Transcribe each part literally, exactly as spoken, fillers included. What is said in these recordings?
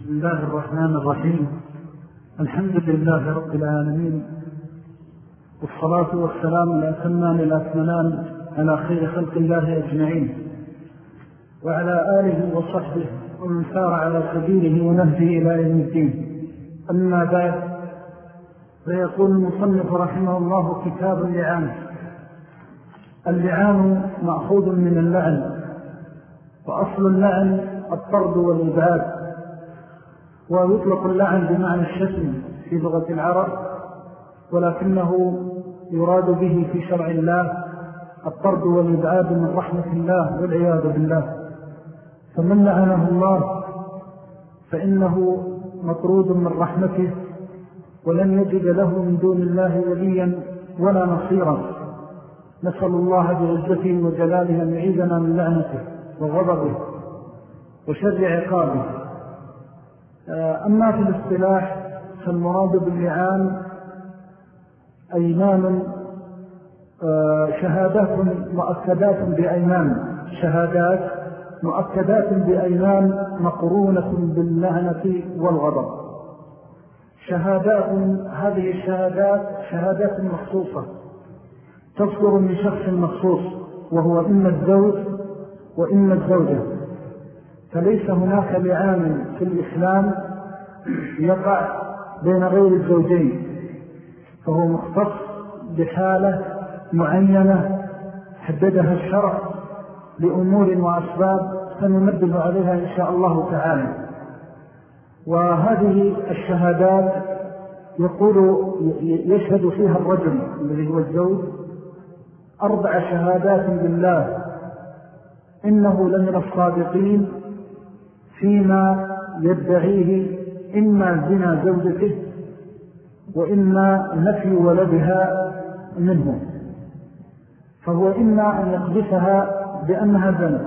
بسم الله الرحمن الرحيم. الحمد لله رب العالمين، والصلاة والسلام الأتمان الأكملان على خير خلق الله أجمعين، وعلى آله وصحبه ومن سار على سبيله ونهجه إلى يوم الدين. أما بعد، فيقول المصنف رحمه الله: كتاب اللعان. اللعان مأخوذ من اللعن، وأصل اللعن الطرد والإبعاد، ويطلق اللعن بمعنى الشتم في لغة العرب، ولكنه يراد به في شرع الله الطرد والإبعاد من رحمة الله والعياذ بالله. فمن لعنه الله فإنه مطرود من رحمته، ولن يجد له من دون الله وليا ولا نصيرا. نسأل الله بعزته وجلاله أن يعيذنا من لعنته وغضبه وشر عقابه. أما في الاصطلاح فالمراد باللعان أيمان، شهادات مؤكدات بأيمان، شهادات مؤكدات بأيمان مقرونة باللعنة والغضب. شهادات، هذه الشهادات شهادات مخصوصة تصدر من شخص مخصوص، وهو إما الزوج وإما الزوجة. فليس هناك لعان في الإسلام يقع بين غير الزوجين، فهو مختص بحالة معينة حددها الشرع لأمور وأسباب سننبه عليها إن شاء الله تعالى. وهذه الشهادات يقول يشهد فيها الرجل الذي هو الزوج أربع شهادات بالله إنه لمن الصادقين فيما يدعيه، إما زنا زوجته وإما نفي ولدها منه. فهو إما أن يقذفها بأنها زنت،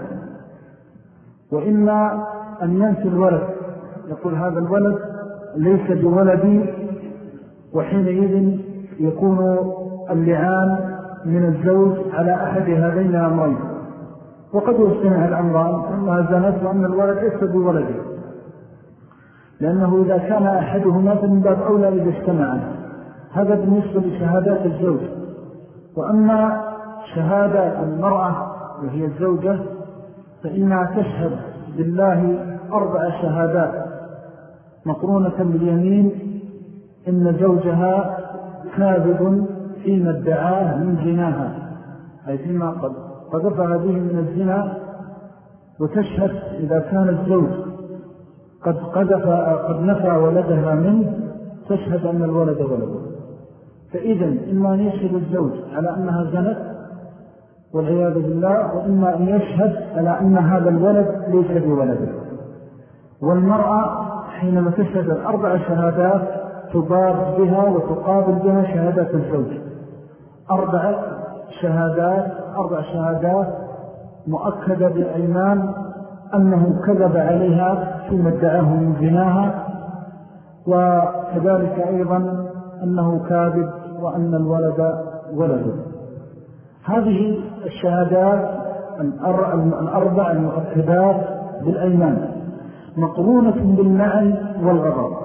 وإما أن ينفي الولد، يقول هذا الولد ليس بولدي، وحينئذ يكون اللعان من الزوج على أحد هذين الأمرين. وقد يجتمع الأمران أنها زنت وأن الولد ليس بولده، لأنه إذا كان أحدهما فمن باب أولى إذا اجتمعا. هذا بالنسبة لشهادات الزوج. وأما شهادة المرأة وهي الزوجة فإنها تشهد بالله أربع شهادات مقرونة باليمين إن زوجها كاذب فيما ادعاه من زناها، أي فيما قد قذفها به من الزنا. وتشهد إذا كان الزوج قد قذف قد نفى ولدها منه، تشهد أن الولد ولده. فإذن إما أن يشهد الزوج على أنها زنت والعياذ بالله، وإما أن يشهد على أن هذا الولد ليس بولده. والمرأة حينما تشهد الأربع شهادات تضاد بها وتقابل بها شهادات الزوج. أربع شهادات أربع شهادات مؤكدة بالأيمان أنه كذب عليها فيما ادعاه من زناها، وكذلك أيضا أنه كاذب وأن الولد ولده. هذه الشهادات الأربع المؤكدات بالأيمان مقرونة باللعن والغضب.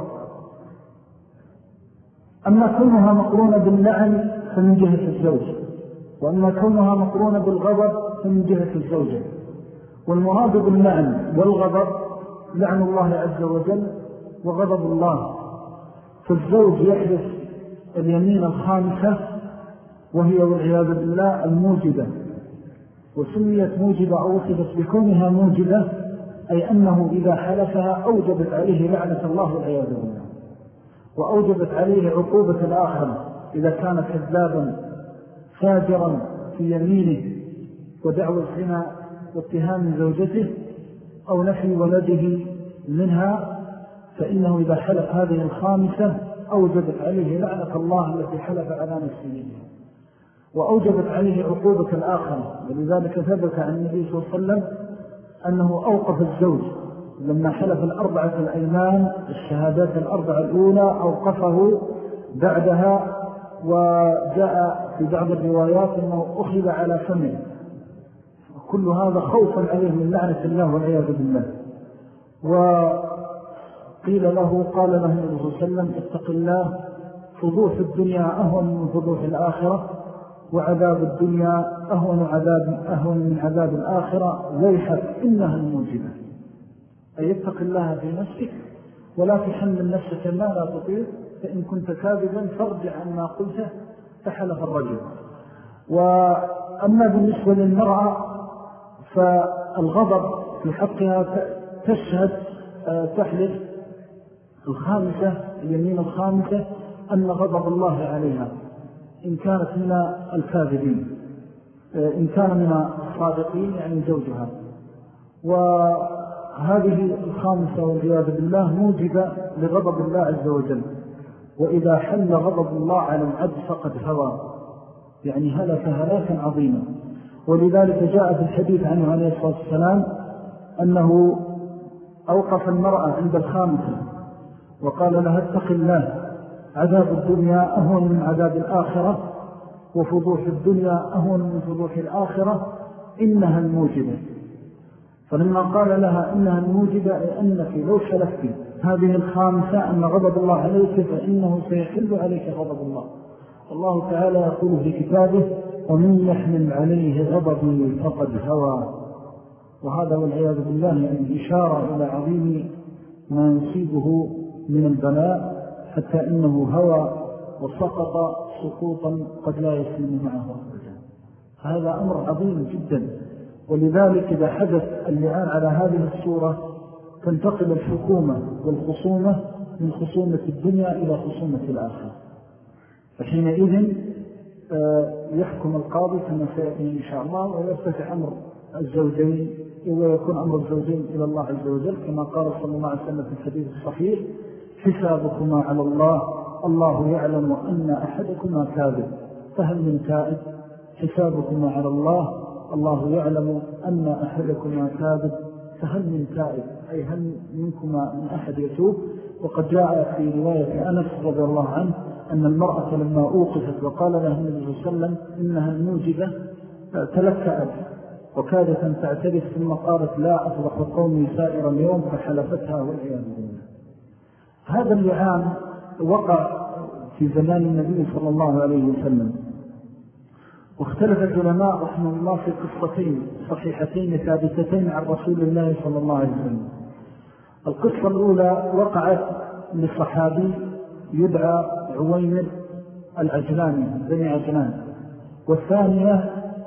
أما كونها مقرونة باللعن فمن جهة الزوج، وأما كونها مقرونة بالغضب فمن جهة الزوجة. والمراد باللعن والغضب لعن الله عز وجل وغضب الله. فالزوج يحدث اليمين الخامسة وهي والعياذ بالله الموجبة، وسميت موجبة أو وصفت بكونها موجبة أي أنه إذا حلفها أوجبت عليه لعنة الله والعياذ بالله، وأوجبت عليه عقوبة الآخرة إذا كان كذابا فاجرا في يمينه ودعوى الزنا واتهام زوجته أو نفي ولده منها، فإنه إذا حلف هذه الخامسة أوجبت عليه لعنة الله التي حلف على نفسه، وأوجبت عليه عقوبة الآخرة. ولذلك ثبت عن النبي صلى الله عليه وسلم أنه أوقف الزوج لما حلف الأربعة الأيمان الشهادات الأربعة الأولى، أوقفه بعدها. وجاء في بعض الروايات أنه أخذ على فمه، كل هذا خوفا عليه من لعنة الله والعياذ بالله. قيل له قال له النبي صلى الله عليه وسلم اتق الله، فضوح الدنيا أهون من فضوح الآخرة، وعذاب الدنيا أهون, عذاب أهون من عذاب الآخرة، ويحك إنها الموجبة. أي اتق الله في نفسك ولا تحمل نفسك ما لا تطيق، فإن كنت كاذبا فارجع عما قلته فحلف الرجل. وأما بالنسبة للمرأة فالغضب في حقها تشهد تحلف الخامسة، اليمين الخامسة، أن غضب الله عليها إن كانت من الكاذبين، إن كان من الصادقين يعني زوجها. وهذه الخامسة والعياذ بالله موجبة لغضب الله عز وجل. وإذا حل غضب الله على العبد فقد هوى، يعني هلك هلاكا عظيما. ولذلك جاء في الحديث عنه عليه الصلاة والسلام أنه أوقف المرأة عند الخامسة وقال لها اتق الله، عذاب الدنيا أهون من عذاب الآخرة، وفضوح الدنيا أهون من فضوح الآخرة، إنها الموجبة. فلما قال لها إنها الموجبة أي أنك لو شلفت هذه الخامسة أن غضب الله عليك فإنه سيحل عليك غضب الله. الله تعالى يقول في كتابه ومن يحمل عليه غضبي فقد هوى. وهذا والعياذ بالله يعني إشارة إلى عظيم ما يصيبه من البلاء، حتى إنه هوى وسقط سقوطا قد لا يسلم معه أبدا. هذا أمر عظيم جدا. ولذلك إذا حدث اللعان على هذه الصورة تنتقل الحكومة والخصومة من خصومة الدنيا إلى خصومة الآخرة، فحينئذ يحكم القاضي كما سيأتي إن شاء الله، ويرتفع أمر الزوجين ويكون أمر الزوجين إلى الله عز وجل، كما قال صلى الله عليه وسلم في الحديث الصحيح حسابكما على الله، الله يعلم أن أحدكما كاذب فهل من تائب. حسابكما على الله، الله يعلم أن أحدكما كاذب فهل من تائب، أي هل منكما من أحد يتوب. وقد جاء في رواية أنس رضي الله عنه أن المرأة لما أوقفت وقال لها النبي صلى الله عليه وسلم إنها الموجبة تلكأت وكادت أن تعترف، ثم قالت لا أفضح قومي سائر اليوم، فحلفتها والعياذ بالله. هذا اللعان وقع في زمان النبي صلى الله عليه وسلم، واختلف العلماء رحمه الله في قصتين صحيحتين ثابتتين عن رسول الله صلى الله عليه وسلم. القصة الأولى وقعت لصحابي يدعى عويمر العجلاني بني عجلان، والثانية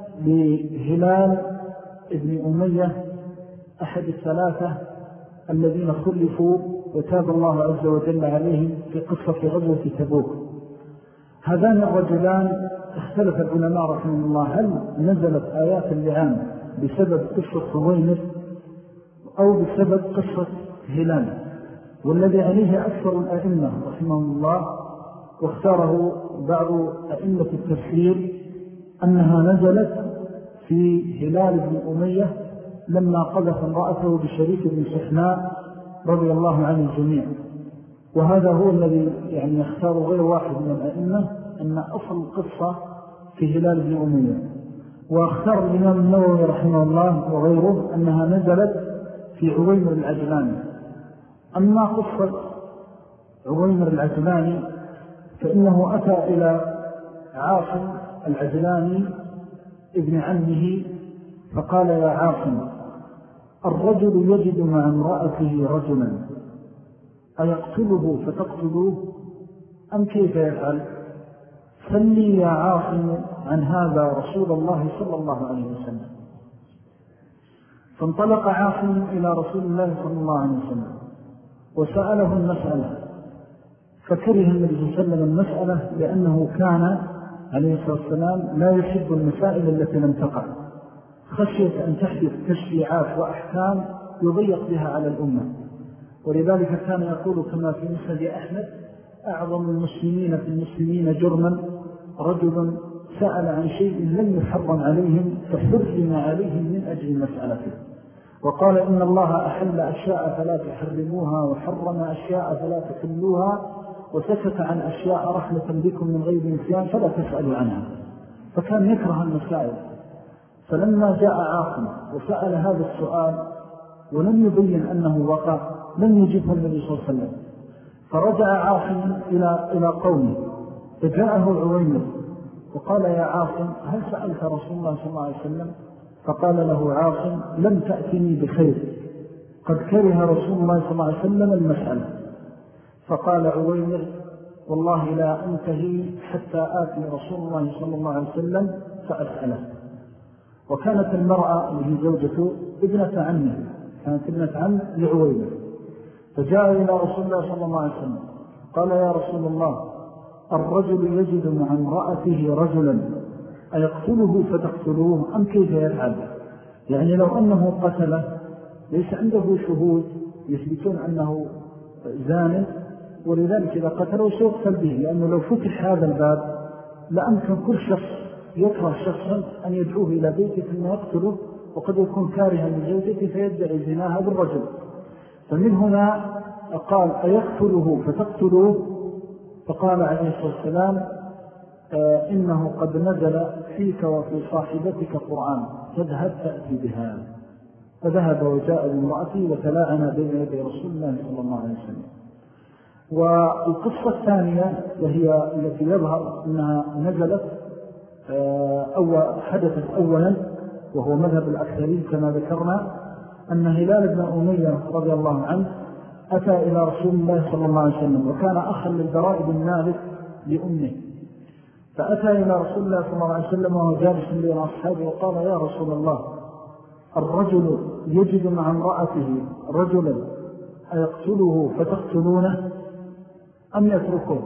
لهلال ابن أمية أحد الثلاثة الذين خلفوا وتاب الله عز وجل عليهم في قصة غزوة تبوك. هذان الرجلان اختلف العلماء رحمه الله هل نزلت آيات اللعان بسبب قصة عويمر أو بسبب قصة هلال، والذي عليه أكثر الأئمة رحمه الله واختاره بعض أئمة التفسير أنها نزلت في هلال بن أمية لما قذف امرأته بشريك بن سحناء رضي الله عن الجميع. وهذا هو الذي يعني يختار غير واحد من الأئمة أن أصل القصة في هلال بن أمية. واختار الإمام النووي رحمه الله وغيره أنها نزلت في عويمر العجلاني. أما قصة عويمر العجلاني فإنه أتى إلى عاصم العجلاني ابن عمه فقال يا عاصم الرجل يجد مع امرأته رجلا أيقتله فتقتلوه أم كيف يفعل؟ سلي يا عاصم عن هذا رسول الله صلى الله عليه وسلم. فانطلق عاصم إلى رسول الله صلى الله عليه وسلم وسأله المسألة، فكره النبي صلى الله عليه وسلم المسألة لأنه كان عليه الصلاة والسلام لا يحب المسائل التي لم تقع، خشية أن تحدث تشريعات وأحكام يضيق بها على الأمة. ولذلك كان يقول كما في مسند أحمد أعظم المسلمين في المسلمين جرما رجل سأل عن شيء لم يحرم عليهم فحرم عليهم من أجل مسألته، وقال إن الله أحل أشياء فلا تحرموها وحرم أشياء فلا تحلوها وسكت عن أشياء رحمة بكم من غير نسيان فلا تسألوا عنها. فكان يكره المسائل. فلما جاء عاصم وسأل هذا السؤال ولم يبين أنه وقع لم يجبه النبي صلى الله عليه وسلم. فرجع عاصم إلى إلى قومه فجاءه عويمر وقال يا عاصم هل سألت رسول الله صلى الله عليه وسلم؟ فقال له عاصم لم تأتني بخير، قد كره رسول الله صلى الله عليه وسلم المسألة. فقال عويمر والله لا أنتهي حتى آتي رسول الله صلى الله عليه وسلم فأسأله. وكانت المرأة اللي زوجته ابنة عمه، كانت ابنة عم لعويمر، فجاء إلى رسول الله صلى الله عليه وسلم قال يا رسول الله الرجل يجد مع امرأته رجلا أيقتله فتقتلوه أم كيف يفعل؟ يعني لو أنه قتله ليس عنده شهود يثبتون أنه زان، ولذلك إذا قتله سيقتل به، لأنه لو فتح هذا الباب لأمكن كل شخص يكره شخصا أن يدعوه إلى بيته ثم يقتله، وقد يكون كارها من زوجته فيدعي زناها بالرجل. فمن هنا قال أيقتله فتقتلوه؟ فقال عليه الصلاة والسلام آه إنه قد نزل فيك وفي صاحبتك قرآن فاذهب تأتي بها. فذهب وجاء بامرأته وتلاعنا بين يدي رسول الله صلى الله عليه وسلم. والقصة الثانية وهي التي يظهر أنها نزلت أو حدثت أولا وهو مذهب الأكثرين كما ذكرنا، أن هلال بن أمية رضي الله عنه أتى إلى رسول الله صلى الله عليه وسلم وكان أخا للبراء بن مالك لأمه، فأتى إلى رسول الله صلى الله عليه وسلم وهو جالس بين أصحابه وقال يا رسول الله الرجل يجد مع امرأته رجلا أيقتله فتقتلونه أم يتركه؟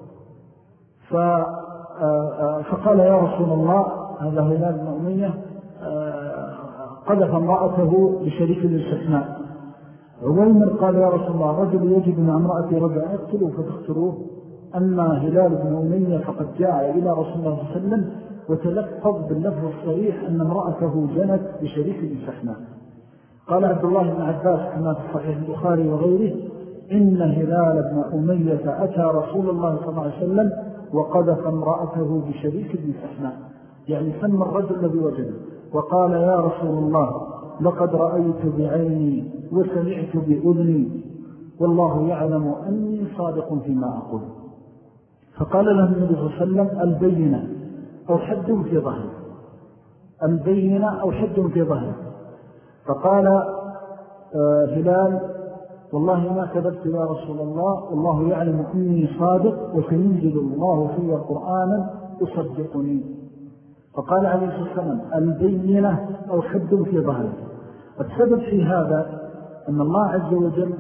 فقال يا رسول الله هذا هلال بن أمية قذف امرأته بشريك الاستثناء. عويمر قال يا رسول الله رجل يجد مع امرأته رجلا يقتله فتقتلوه. أما هلال بن أمية فقد جاء إلى رسول الله صلى الله عليه وسلم وتلفظ باللفظ الصريح أن امرأته جنت بشريك الاستثناء. قال عبد الله بن عباس كما في صحيح البخاري وغيره إن هلال بن أمية أتى رسول الله صلى الله عليه وسلم وقذف امرأته بشريك الاستثناء، يعني سمى الرجل الذي وجده وقال يا رسول الله لقد رأيت بعيني وسمعت بأذني والله يعلم أني صادق فيما أقول. فقال له النبي صلى الله عليه وسلم البينة أو حد في ظهر، البينة أو حد في ظهر. فقال آه هلال والله ما كذبت يا رسول الله والله يعلم أني صادق وسينزل الله في قرآنا يصدقني. فقال عليه الصلاة والسلام البينة أو حد في ظهر. السبب في هذا أن الله عز وجل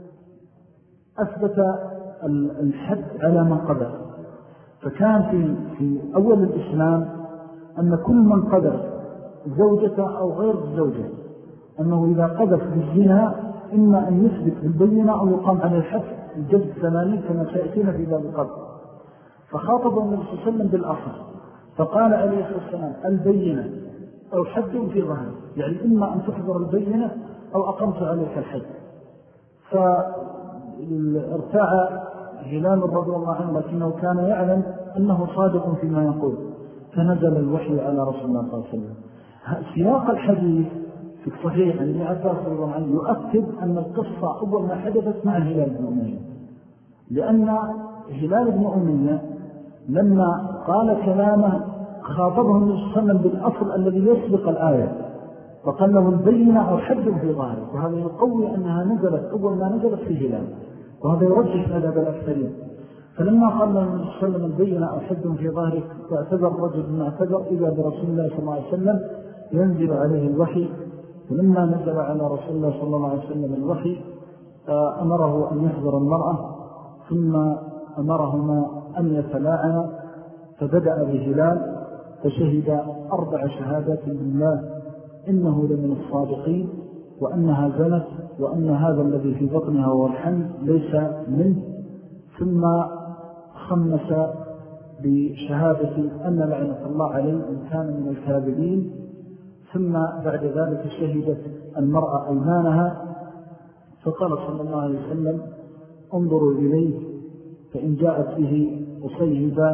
أثبت الحد على من قدر، فكان في, في أول الإسلام أن كل من قدر زوجته أو غير الزوجة أنه إذا قذف بالزنا إما أن يثبت بالبينة أو يقام على الحد الجلد ثمانين كما سيأتينا في باب القبر. فخاطب النبي صلى الله عليه وسلم بالأصل فقال عليه الصلاة والسلام البينة أو حد في ظهر، يعني إما أن تحضر البينة أو أقمت عليك الحد. فارتاع هلال رضي الله عنه لكنه كان يعلم أنه صادق فيما يقول، فنزل الوحي على رسول الله صلى الله عليه وسلم. سياق الحديث في الصحيح عن ابن عباس رضي الله عنه يؤكد أن القصة أول ما حدثت مع هلال بن أمية، لأن هلال بن أمية لما قال كلامه خاطبه النبي صلى الله عليه وسلم بالأصل الذي يسبق الآية، فقال له البينة أو حد في ظهره، وهذا يقوي أنها نزلت أول ما نزلت في هلال، وهذا يرجح مذهب الأكثرين. فلما قال له النبي صلى الله عليه وسلم البينة أو حد في ظهره فاعتذر الرجل من اعتذر إذا برسول الله صلى الله عليه وسلم ينزل عليه الوحي. ولما نزل على رسول الله صلى الله عليه وسلم الوحي أمره أن يحضر المرأة ثم أمرهما أن يتلاعنا، فبدأ بهلال فشهد أربع شهادات بالله إنه لمن الصادقين وأنها زنت وأن هذا الذي في بطنها هو الحمل ليس منه، ثم خمس بشهادة أن لعنة الله عليه إن كان من الكاذبين، ثم بعد ذلك شهدت المرأة أيمانها. فقال صلى الله عليه وسلم انظروا إليه فإن جاءت به أصيب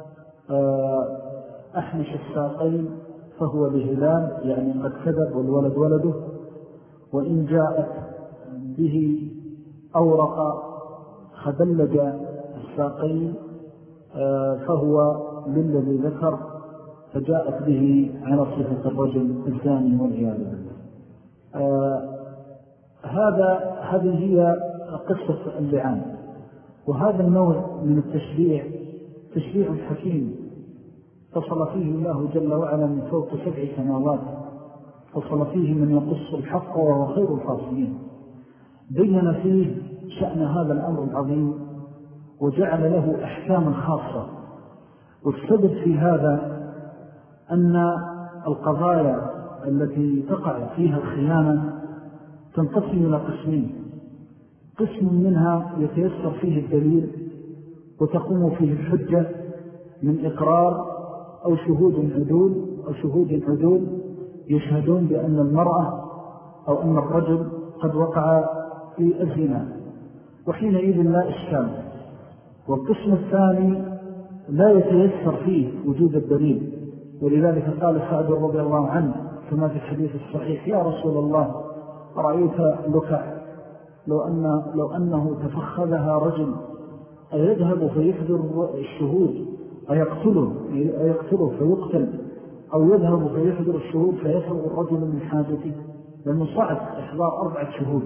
أحمش الساقين فهو لهلال، يعني قد كذب والولد ولده، وإن جاءت به أورق خدلج الساقين فهو للذي ذكر، فجاءت به على صفة الرجل الزاني والعياذ بالله. آه هذا هذه هي قصة اللعان. وهذا النوع من التشريع تشريع حكيم فصل فيه الله جل وعلا من فوق سبع سماوات، فصل فيه من يقص الحق وهو خير الفاصلين، بين فيه شأن هذا الأمر العظيم وجعل له أحكاما خاصة. والسبب في هذا أن القضايا التي تقع فيها الخيانة تنقسم إلى قسمين: قسم منها يتيسر فيه الدليل وتقوم فيه الحجة من إقرار أو شهود عدول أو شهود عدول يشهدون بأن المرأة أو أن الرجل قد وقع في الزنا، وحينئذ لا إشكال. والقسم الثاني لا يتيسر فيه وجود الدليل، ولذلك قال سعد رضي الله عنه كما في الحديث الصحيح: يا رسول الله، رأيت لكع لو, أن لو أنه تفخذها رجل أيذهب فيحضر الشهود أيقتله, أيقتله فيقتل، أو يذهب فيحضر الشهود فيفرغ الرجل من حاجته، لأنه صعب إحضار أربعة شهود.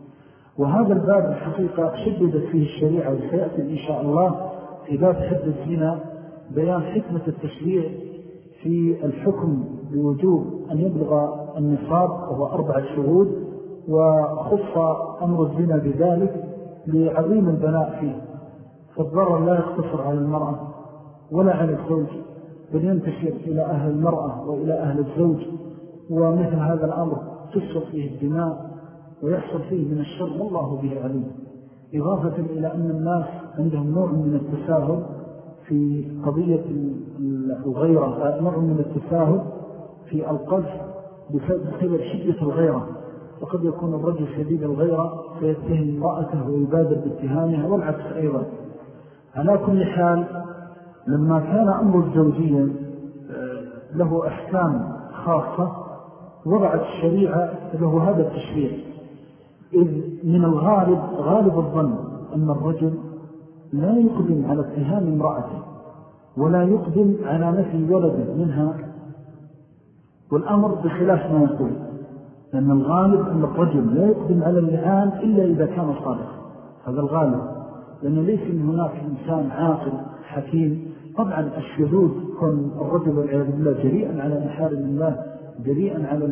وهذا الباب الحقيقة شددت فيه الشريعة، وسيأتي إن شاء الله في باب حد الزنا بيان حكمة التشريع في الحكم بوجوب أن يبلغ النصاب وهو أربعة شهود، وخص أمر الزنا بذلك لعظيم البلاء فيه. فالضرر لا يقتصر على المرأة ولا على الزوج، بل ينتشر إلى أهل المرأة وإلى أهل الزوج، ومثل هذا الأمر تسر فيه الدماء ويحصل فيه من الشر والله به عليم. إضافة إلى أن الناس عندهم نوع من التساهل في قضية الغيرة، نوع من التساهل في القذف بسبب شدة الغيرة، وقد يكون الرجل شديد الغيرة فيتهم امرأته ويبادر باتهامها، والعكس أيضا. على كل حال، لما كان أمر الزوجية له أحكام خاصة وضعت الشريعة له هذا التشريع، إذ من الغالب غالب الظن أن الرجل لا يقدم على اتهام امرأته ولا يقدم على نفي ولده منها، والأمر بخلاف ما يقول، لأن الغالب أن الرجل لا يقدم على اللعان إلا إذا كان صادق. هذا الغالب، لأنه ليس من هناك إنسان عاقل حكيم. طبعا الشهود كون الرجل والعياذ بالله جريئا على محارم الله، جريئا على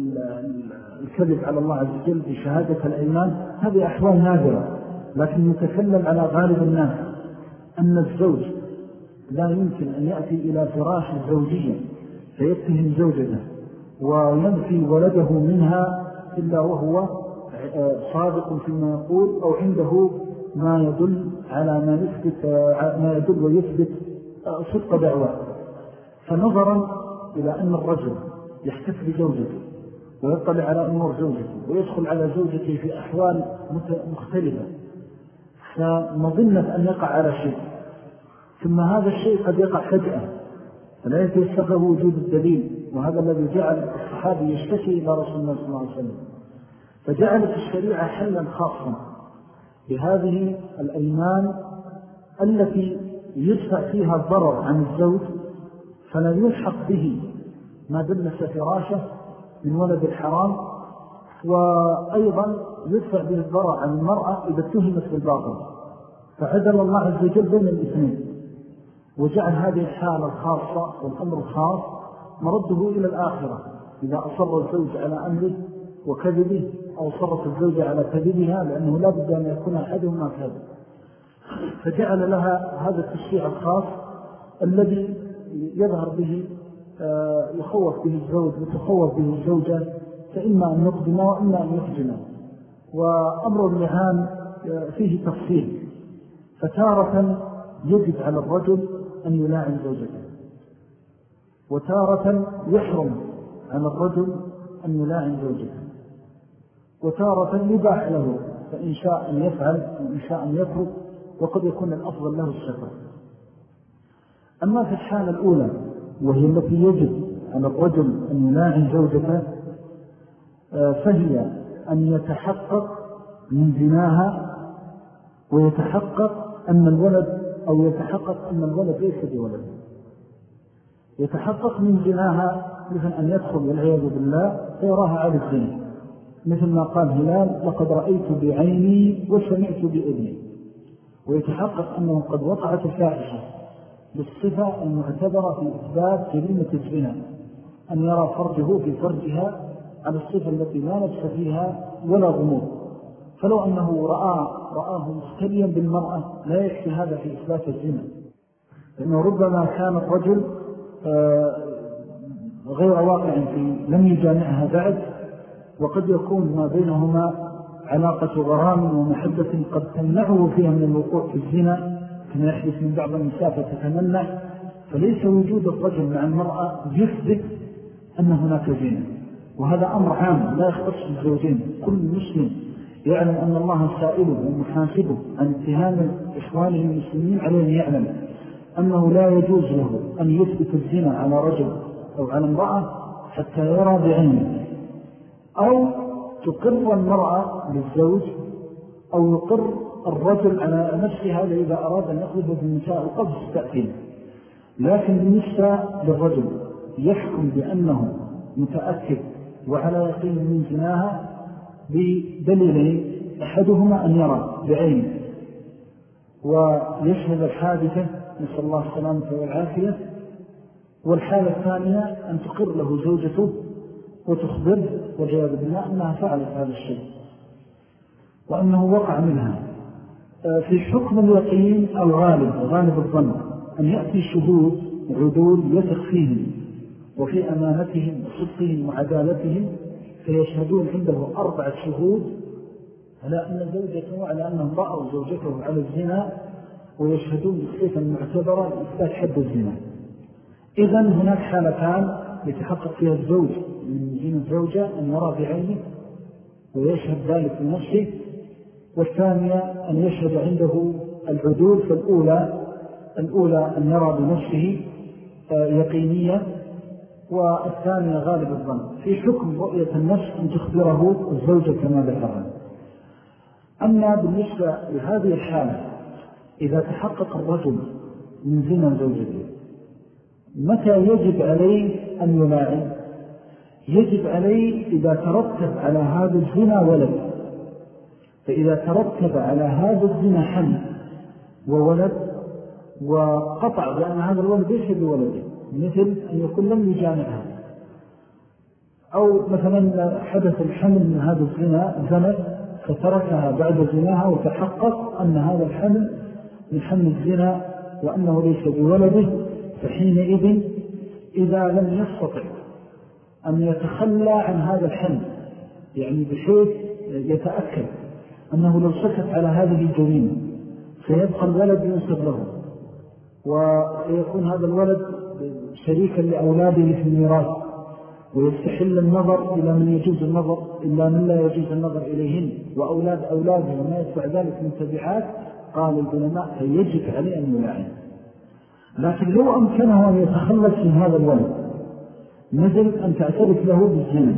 الكذب على الله عز وجل بشهادة الأيمان، هذه أحوال نادرة، لكن نتكلم على غالب الناس أن الزوج لا يمكن أن يأتي إلى فراش الزوجية فيتهم زوجته وينفي ولده منها إلا وهو صادق فيما يقول، أو عنده ما يدل على ما يثبت ما يدل ويثبت صدق دعوة. فنظرا إلى أن الرجل يحتف بزوجته ويطلع على أمور زوجته ويدخل على زوجته في أحوال مختلفة، فمظنة أن يقع على شيء، ثم هذا الشيء قد يقع فجأة فلا يتيسر وجود الدليل، وهذا الذي جعل الصحابي يشتكي إلى رسول الله صلى الله عليه وسلم. فجعلت الشريعة حلا خاصا بهذه الأيمان التي يدفع فيها الضرر عن الزوج، فلا يلحق به ما دلس فراشه من ولد الحرام، وأيضا يدفع به الضرر عن المرأة إذا اتهمت بالباطل. فعدل الله عز وجل بين الاثنين، وجعل هذه الحالة الخاصة والأمر الخاص مرده إلى الآخرة إذا أصر الزوج على أمره وكذبه، أو صرت الزوجة على كذبها، لأنه لا بد أن يكون أحدهما كذب. فجعل لها هذا التشريع الخاص الذي يظهر به يخوف به الزوج وتخوف به الزوجة، فإما أن نقدم وإما أن يخجم. وأمر اللعان فيه تفصيل، فتارة يجب على الرجل أن يلاعن زوجته، وتارة يحرم على الرجل أن يلاعن زوجته، وتارة يباح له، فإن شاء أن يفعل وإن شاء أن يترك، وقد يكون الأفضل له الشكر. أما في الحالة الأولى وهي التي يجب على الرجل أن يلاعن زوجته، فهي أن يتحقق من زناها ويتحقق أن الولد أو يتحقق أن الولد ليس بولد، يتحقق من زناها مثل أن يدخل والعياذ بالله فيراها على الزنا، مثل ما قال هلال لقد رأيت بعيني وسمعت بإذني، ويتحقق أنه قد وقعت الفاحشة بالصفة المعتبرة في إثبات جريمة الزنا، أن يرى فرجه في فرجها على الصفة التي لا نفس فيها ولا غموض. فلو أنه رأى رآه مستليا بالمرأة لا يكفي هذا في إثبات الزنا، لأنه ربما كان الرجل غير واقع في لم يجامعها بعد، وقد يكون ما بينهما علاقة غرام ومحبة قد تمنعه فيها من الوقوع في الزنا كما يحدث من بعض النساء فتتمنع، فليس وجود الرجل مع المرأة يثبت أن هناك زنا، وهذا أمر عام لا يختص بالزوجين. كل مسلم يعلم أن الله سائله ومحاسبه عن اتهام إخوانه المسلمين عليه أن يعلم أنه لا يجوز له أن يثبت الزنا على رجل أو على امرأة حتى يرى بعينه، أو تقر المرأة للزوج أو يقر الرجل على نفسه هذا إذا أراد أن يخرج بالنساء القبض التأثير. لكن بالنسبة للرجل يحكم بأنه متأكد وعلى يقين من زناها بدليلين، أحدهما أن يرى بعينه ويشهد الحادثة نسأل الله السلامة والعافية، والحالة الثانية أن تقر له زوجته وتخبر والعياذ بالله أنها فعلت هذا الشيء وأنه وقع منها. في حكم اليقين الغالب غالب الظن أن يأتي شهود عدول يثق فيهم وفي أمانتهم وصدقهم وعدالتهم فيشهدون عنده أربعة شهود على أن زوجته وعلى أنهم رأوا زوجته على الزنا، ويشهدون بالصفة المعتبرة لإثبات حد الزنا. إذن هناك حالتان يتحقق فيها الزوج من زنا الزوجة أن يرى بعينه ويشهد ذلك بنفسه، والثانية أن يشهد عنده العدول. فالأولى الأولى أن يرى بنفسه يقينية، والثانية غالب الظن. في حكم رؤية النفس أن تخبره الزوجة كما ذكرنا. أما بالنسبة لهذه الحالة إذا تحقق الرجل من زنا زوجته متى يجب عليه أن يلاعن؟ يجب عليه إذا ترتب على هذا الزنا ولد، فإذا ترتب على هذا الزنا حمل وولد وقطع بأن هذا الولد ليس بولده، مثل أن يكون لم يجامعها، أو مثلا حدث الحمل من هذا الزنا زنت فتركها بعد زناها وتحقق أن هذا الحمل من حمل الزنا وأنه ليس بولده، فحينئذ إذا لم يستطع أن يتخلى عن هذا الحمل، يعني بحيث يتأكد أنه لو سكت على هذه الجريمة سيبقى الولد ينسب له، ويكون هذا الولد شريكا لأولاده في الميراث، ويستحل النظر إلى من يجوز النظر إلا من لا يجوز النظر إليهن، وأولاد أولاده وما يتبع ذلك من تبعات، قال العلماء فيجب عليه أن يلاعن. لكن لو أمكنه أن يتخلص من هذا الولد مثل أن تعترف له بالزنا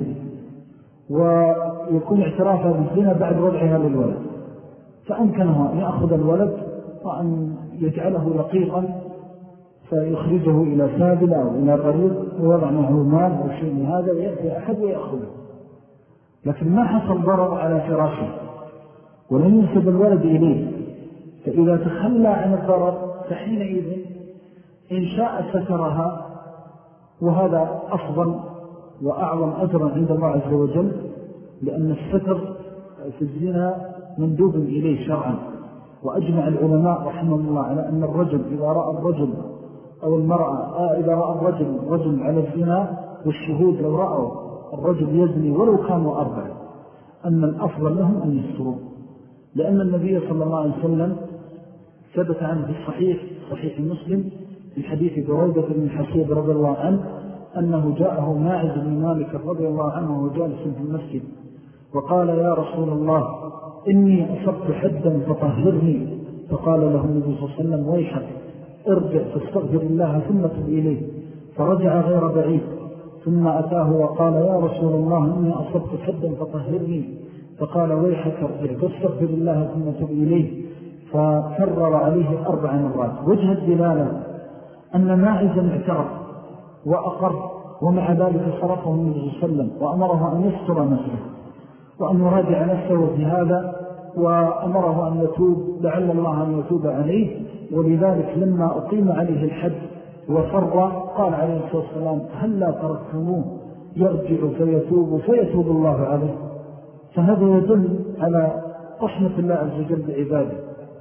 ويكون اعترافها بالزنا بعد وضعها للولد، فأمكنه أن يأخذ الولد وأن يجعله لقيقا فيخرجه إلى سابلة أو إلى غريب ووضع معه مال أو شيء من هذا ويأتي أحد ويأخذه، لكن ما حصل ضرر على فراشه ولم ينسب الولد إليه، فإذا تخلى عن الضرر فحينئذ إن شاء سترها، وهذا أفضل وأعظم أجرا عند الله عز وجل، لأن الستر في الزنا مندوب إليه شرعا. وأجمع العلماء رحمه الله على أن الرجل إذا رأى الرجل أو المرأة آه إذا رأى الرجل رجل على الزنا والشهود لو رأوا الرجل يزني ولو كانوا أربعة أن الأفضل لهم أن يستروا، لأن النبي صلى الله عليه وسلم ثبت عنه في الصحيح صحيح مسلم في حديث برودة بن حسيب رضي الله عنه أنه جاءه ماعز بن مالك رضي الله عنه وجالس في المسجد وقال يا رسول الله إني أصبت حدا فطهرني، فقال له النبي صلى الله عليه وسلم ويحك ارجع فاستغفر الله ثم تب إليه، فرجع غير بعيد ثم أتاه وقال يا رسول الله إني أصبت حدا فطهرني، فقال ويحك ارجع فاستغفر الله ثم تب إليه، فكرر عليه أربع مرات. وجه الدلالة أن ماعزا اعترف وأقر، ومع ذلك صرفه النبي صلى الله عليه وسلم وأمره أن يستر نفسه وأن يراجع نفسه في هذا، وأمره أن يتوب لعل الله أن يتوب عليه. ولذلك لما أقيم عليه الحد وفر قال عليه الصلاة والسلام هل لا تركتموه يرجع فيتوب فيتوب الله عليه. فهذا يدل على رحمة الله عز وجل بعباده،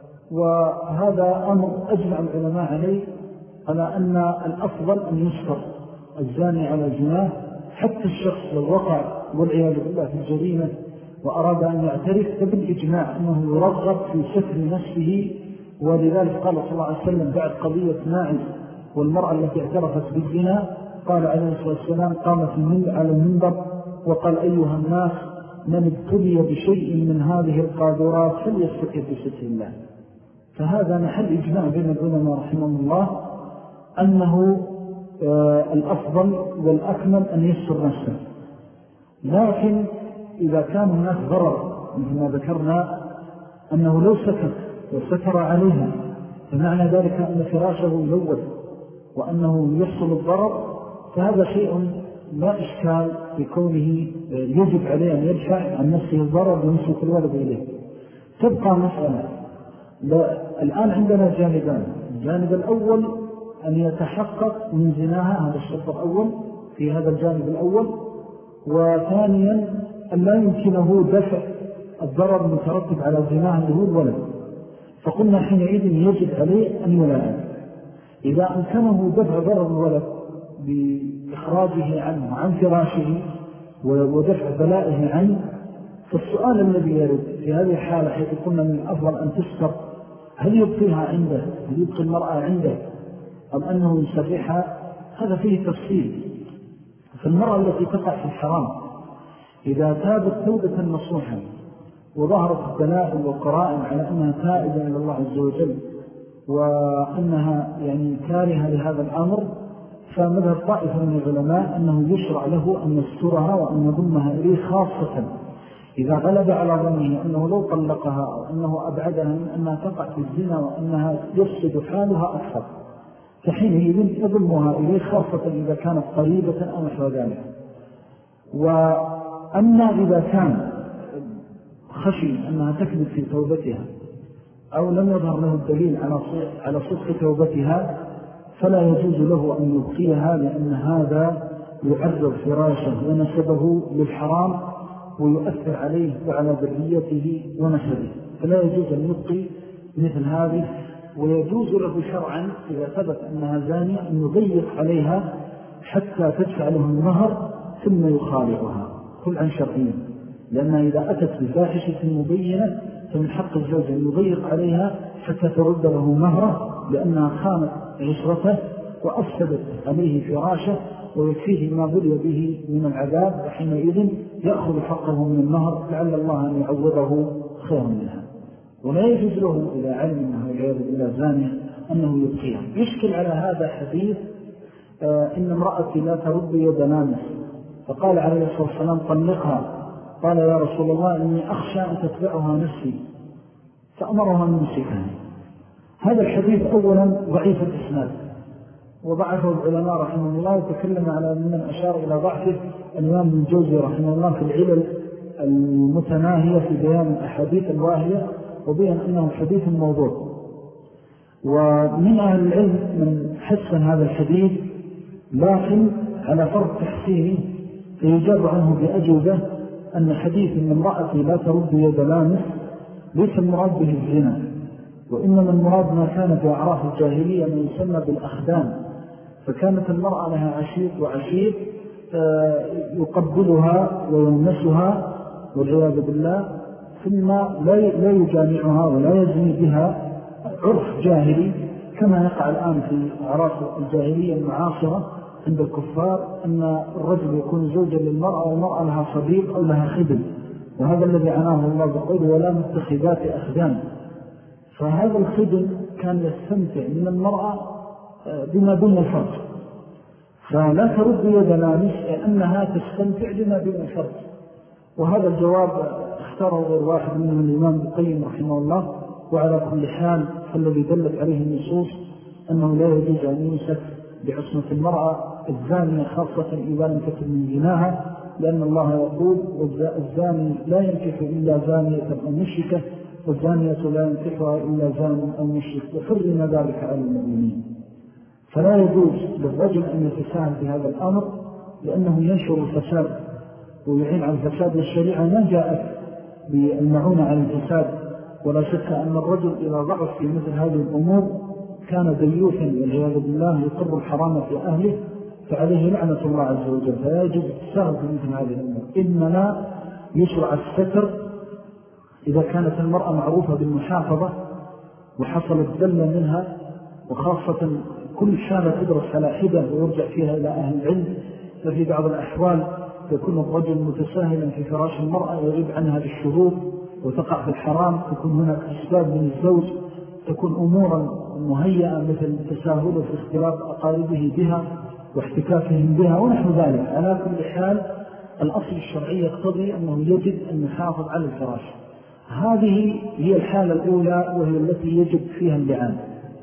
وهذا أمر أجمع العلماء عليه على أن الأفضل أن يستر الزاني على زناه، حتى الشخص لو وقع والعياذ بالله في الجريمة وأراد أن يعترف فبالإجماع أنه يرغب في ستر نفسه. ولذلك قال صلى الله عليه وسلم بعد قضية ماعز والمرأة التي اعترفت بالزنا قال عليه الصلاة والسلام قام في على المنبر وقال أيها الناس من ابتلي بشيء من هذه القاذورات فليستطيع بستر الله. فهذا محل إجماع بين العلماء رحمه الله أنه آه الأفضل والأكمل أن يستر نفسه. لكن إذا كان هناك ضرر مثل ما ذكرنا أنه لو سكت وستر عليها فمعنى ذلك أن فراشه يلوث وأنه يحصل الضرر، فهذا شيء لا إشكال في كونه يجب عليه أن يدفع عن نفسه الضرر بنسبة الولد إليه. تبقى مسألة الآن عندنا جانبان. الجانب الأول أن يتحقق من زناها، هذا الشرط الأول في هذا الجانب الأول. وثانيا أن لا يمكنه دفع الضرر المترتب على زناها اللي هو الولد، فقلنا حينئذ يجب عليه أن يلاعب. إذا أمكنه دفع ضرر الولد بإخراجه عنه عن فراشه ودفع بلائه عنه، فالسؤال الذي يرد في هذه الحالة حيث قلنا من الأفضل أن تستر، هل يبقيها عنده، هل يبقي المرأة عنده أم أنه يسرحها؟ هذا فيه تفصيل. فالمرأة التي تقع في الحرام إذا تابت توبة نصوحا وظهرت الدلائل والقرائن على أنها تائبة إلى الله عز وجل وأنها يعني كارهة لهذا الأمر، فمذهب طائفة من العلماء أنه يشرع له أن يسترها وأن يضمها إليه، خاصة إذا غلب على ظنه أنه لو طلقها أو أنه أبعدها من أنها تقع في الزنا وأنها يفسد حالها أكثر، فحينئذ يضمها إليه، خاصة إذا كانت قريبة أو نحو ذلك. وأما إذا كان خشي أنها تكذب في توبتها أو لم يظهر له الدليل على صدق توبتها فلا يجوز له أن يبقيها، لأن هذا يعرض فراشه ونسبه للحرام ويؤثر عليه وعلى ذريته ونسبه، فلا يجوز أن يبقي مثل هذه. ويجوز له شرعا إذا ثبت أنها زانية أن يضيق عليها حتى تدفع له المهر ثم يخالعها كل عن شرعيا، لأنها إذا أتت بفاحشة مبينة فمن حق الزوج أن يضيق عليها حتى ترد له مهره، لأنها خانت عشرته وأفسدت عليه فراشه ويكفيه ما بلي به من العذاب، وحينئذ يأخذ حقه من المهر لعل الله أن يعوضه خيرا منها. ولا يجوز له إذا علم أنه العياذ بالله زانية أنه يبقيها. يشكل على هذا حديث آه إن امرأتي لا ترد يد نامس، فقال عليه الصلاة والسلام طلقها، قال يا رسول الله إني أخشى أن تتبعها نفسي، فأمرها من مسيحها. هذا الحديث أولا ضعيف الإسناد وضعفه العلماء رحمه الله، وتكلم على من أشار إلى ضعفه الإمام ابن الجوزي رحمه الله في العلل المتناهية في بيان الأحاديث الواهية، وبين أنه حديث موضوع. ومن أهل العلم من حسن هذا الحديث لكن على فرض تحسينه فيجاب عنه بأجوبة أن حديث من امرأة لا ترد يد لامس ليس المراد به الزنا، وإنما المراد ما كان في أعراف الجاهلية من يسمى بالأخدان، فكانت المرأة لها عشيق وعشيق يقبلها ويلمسها والعياذ بالله، ثم لا يجامعها ولا يزني بها، عرف جاهلي كما يقع الآن في أعراف الجاهلية المعاصرة عند الكفار، أن الرجل يكون زوجا للمرأة والمرأة لها صديق أو لها خدم، وهذا الذي عناه الله بقوله ولا متخذات أخدان. فهذا الخدم كان يستمتع من المرأة بما دون الفرج، فلا ترد يد لامس أنها تستمتع بما دون الفرج. وهذا الجواب اختاره غير واحد منهم الإمام القيم رحمه الله، وعلى كل حال فالذي دلت عليه النصوص أنه لا يجوز أن يمسك بعصمة المرأة الزانية خاصة إذا لم تكن من زناها، لأن الله يقول الزاني لا ينكح إلا زانية أو مشركة، والزانية لا ينكحها إلا زان أو مشرك، وحرم ذلك على المؤمنين. فلا يجوز للرجل أن يتساهل في هذا الأمر، لأنه ينشر الفساد ويعين على الفساد، والشريعة ما جاءت بالمعونة على الفساد. ولا شك أن الرجل إذا ضعف في مثل هذه الأمور كان ديوثا والعياذ بالله يقر الحرام في أهله، فعليه لعنة الله عز وجل. فلا يجب التساهل في مثل هذه الأمور، إنما يشرع الستر إذا كانت المرأة معروفة بالمحافظة وحصلت دلة منها، وخاصة كل شامة تدرس على حدة ويرجع فيها إلى أهل العلم. ففي بعض الأحوال يكون الرجل متساهلا في فراش المرأة ويغيب عنها بالشهور وتقع في الحرام، تكون هناك أسباب من الزوج، تكون أمورا مهيئة مثل التساهل في اختلاط أقاربه بها واحتكاكهم بها ونحو ذلك. على كل حال الأصل الشرعي يقتضي أنه يجب أن يحافظ على الفراش. هذه هي الحالة الأولى وهي التي يجب فيها اللعان.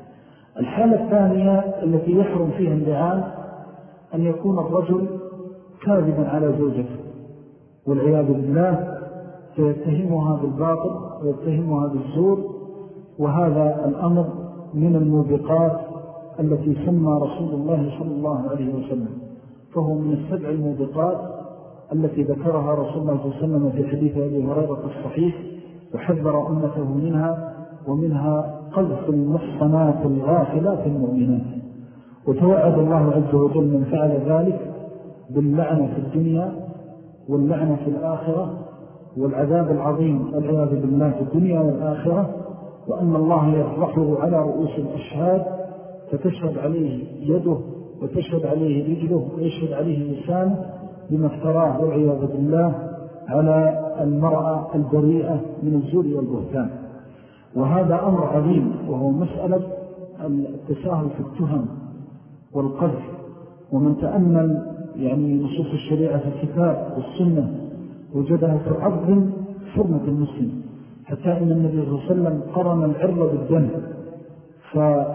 الحالة الثانية التي يحرم فيها اللعان أن يكون الرجل كاذبا على زوجته والعياذ بالله، فيتهمها بالباطل ويتهمها بالزور، وهذا الأمر من الموبقات التي سمى رسول الله صلى الله عليه وسلم، فهو من السبع الموبقات التي ذكرها رسول الله صلى الله عليه وسلم في حديث أبي هريرة الصحيح، وحذر أمته منها، ومنها قذف المحصنات الغافلات المؤمنات. وتوعد الله عز وجل من فعل ذلك باللعنة في الدنيا واللعنة في الآخرة والعذاب العظيم والعياذ بالله في الدنيا والآخرة، وأن الله يرفعه على رؤوس الأشهاد فتشهد عليه يده وتشهد عليه رجله ويشهد عليه لسانه بما افتراه والعياذ بالله على المرأة البريئة من الزور والبهتان. وهذا أمر عظيم، وهو مسألة التساهل في التهم والقذف. ومن تأمل يعني نصوص الشريعة في الكتاب والسنة وجدها تعظم حرمة المسلم، حتى إن النبي صلى الله عليه وسلم قرن العرض بالدم. ف...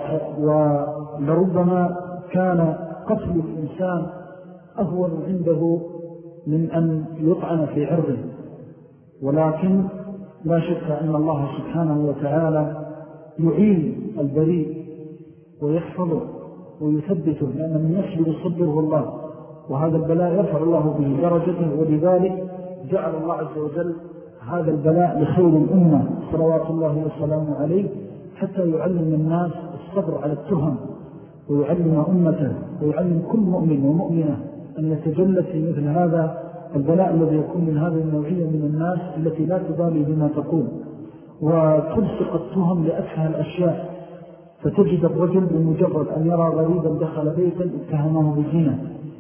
ولربما كان قتل الإنسان أهون عنده من أن يطعن في عرضه، ولكن لا شك أن الله سبحانه وتعالى يعين البريء ويحفظه ويثبته، لأن من يصبر يصبره الله، وهذا البلاء يرفع الله به درجته. ولذلك جعل الله عز وجل هذا البلاء لخير الأمة صلوات الله وسلامه عليه، حتى يعلم الناس الصبر على التهم، ويعلم أمته ويعلم كل مؤمن ومؤمنة أن يتجلى في مثل هذا البلاء الذي يكون من هذه النوعية من الناس التي لا تبالي بما تقول وتلصق التهم لأسهل الأشياء. فتجد الرجل بمجرد أن يرى غريبا دخل بيتا اتهمه بالزنا،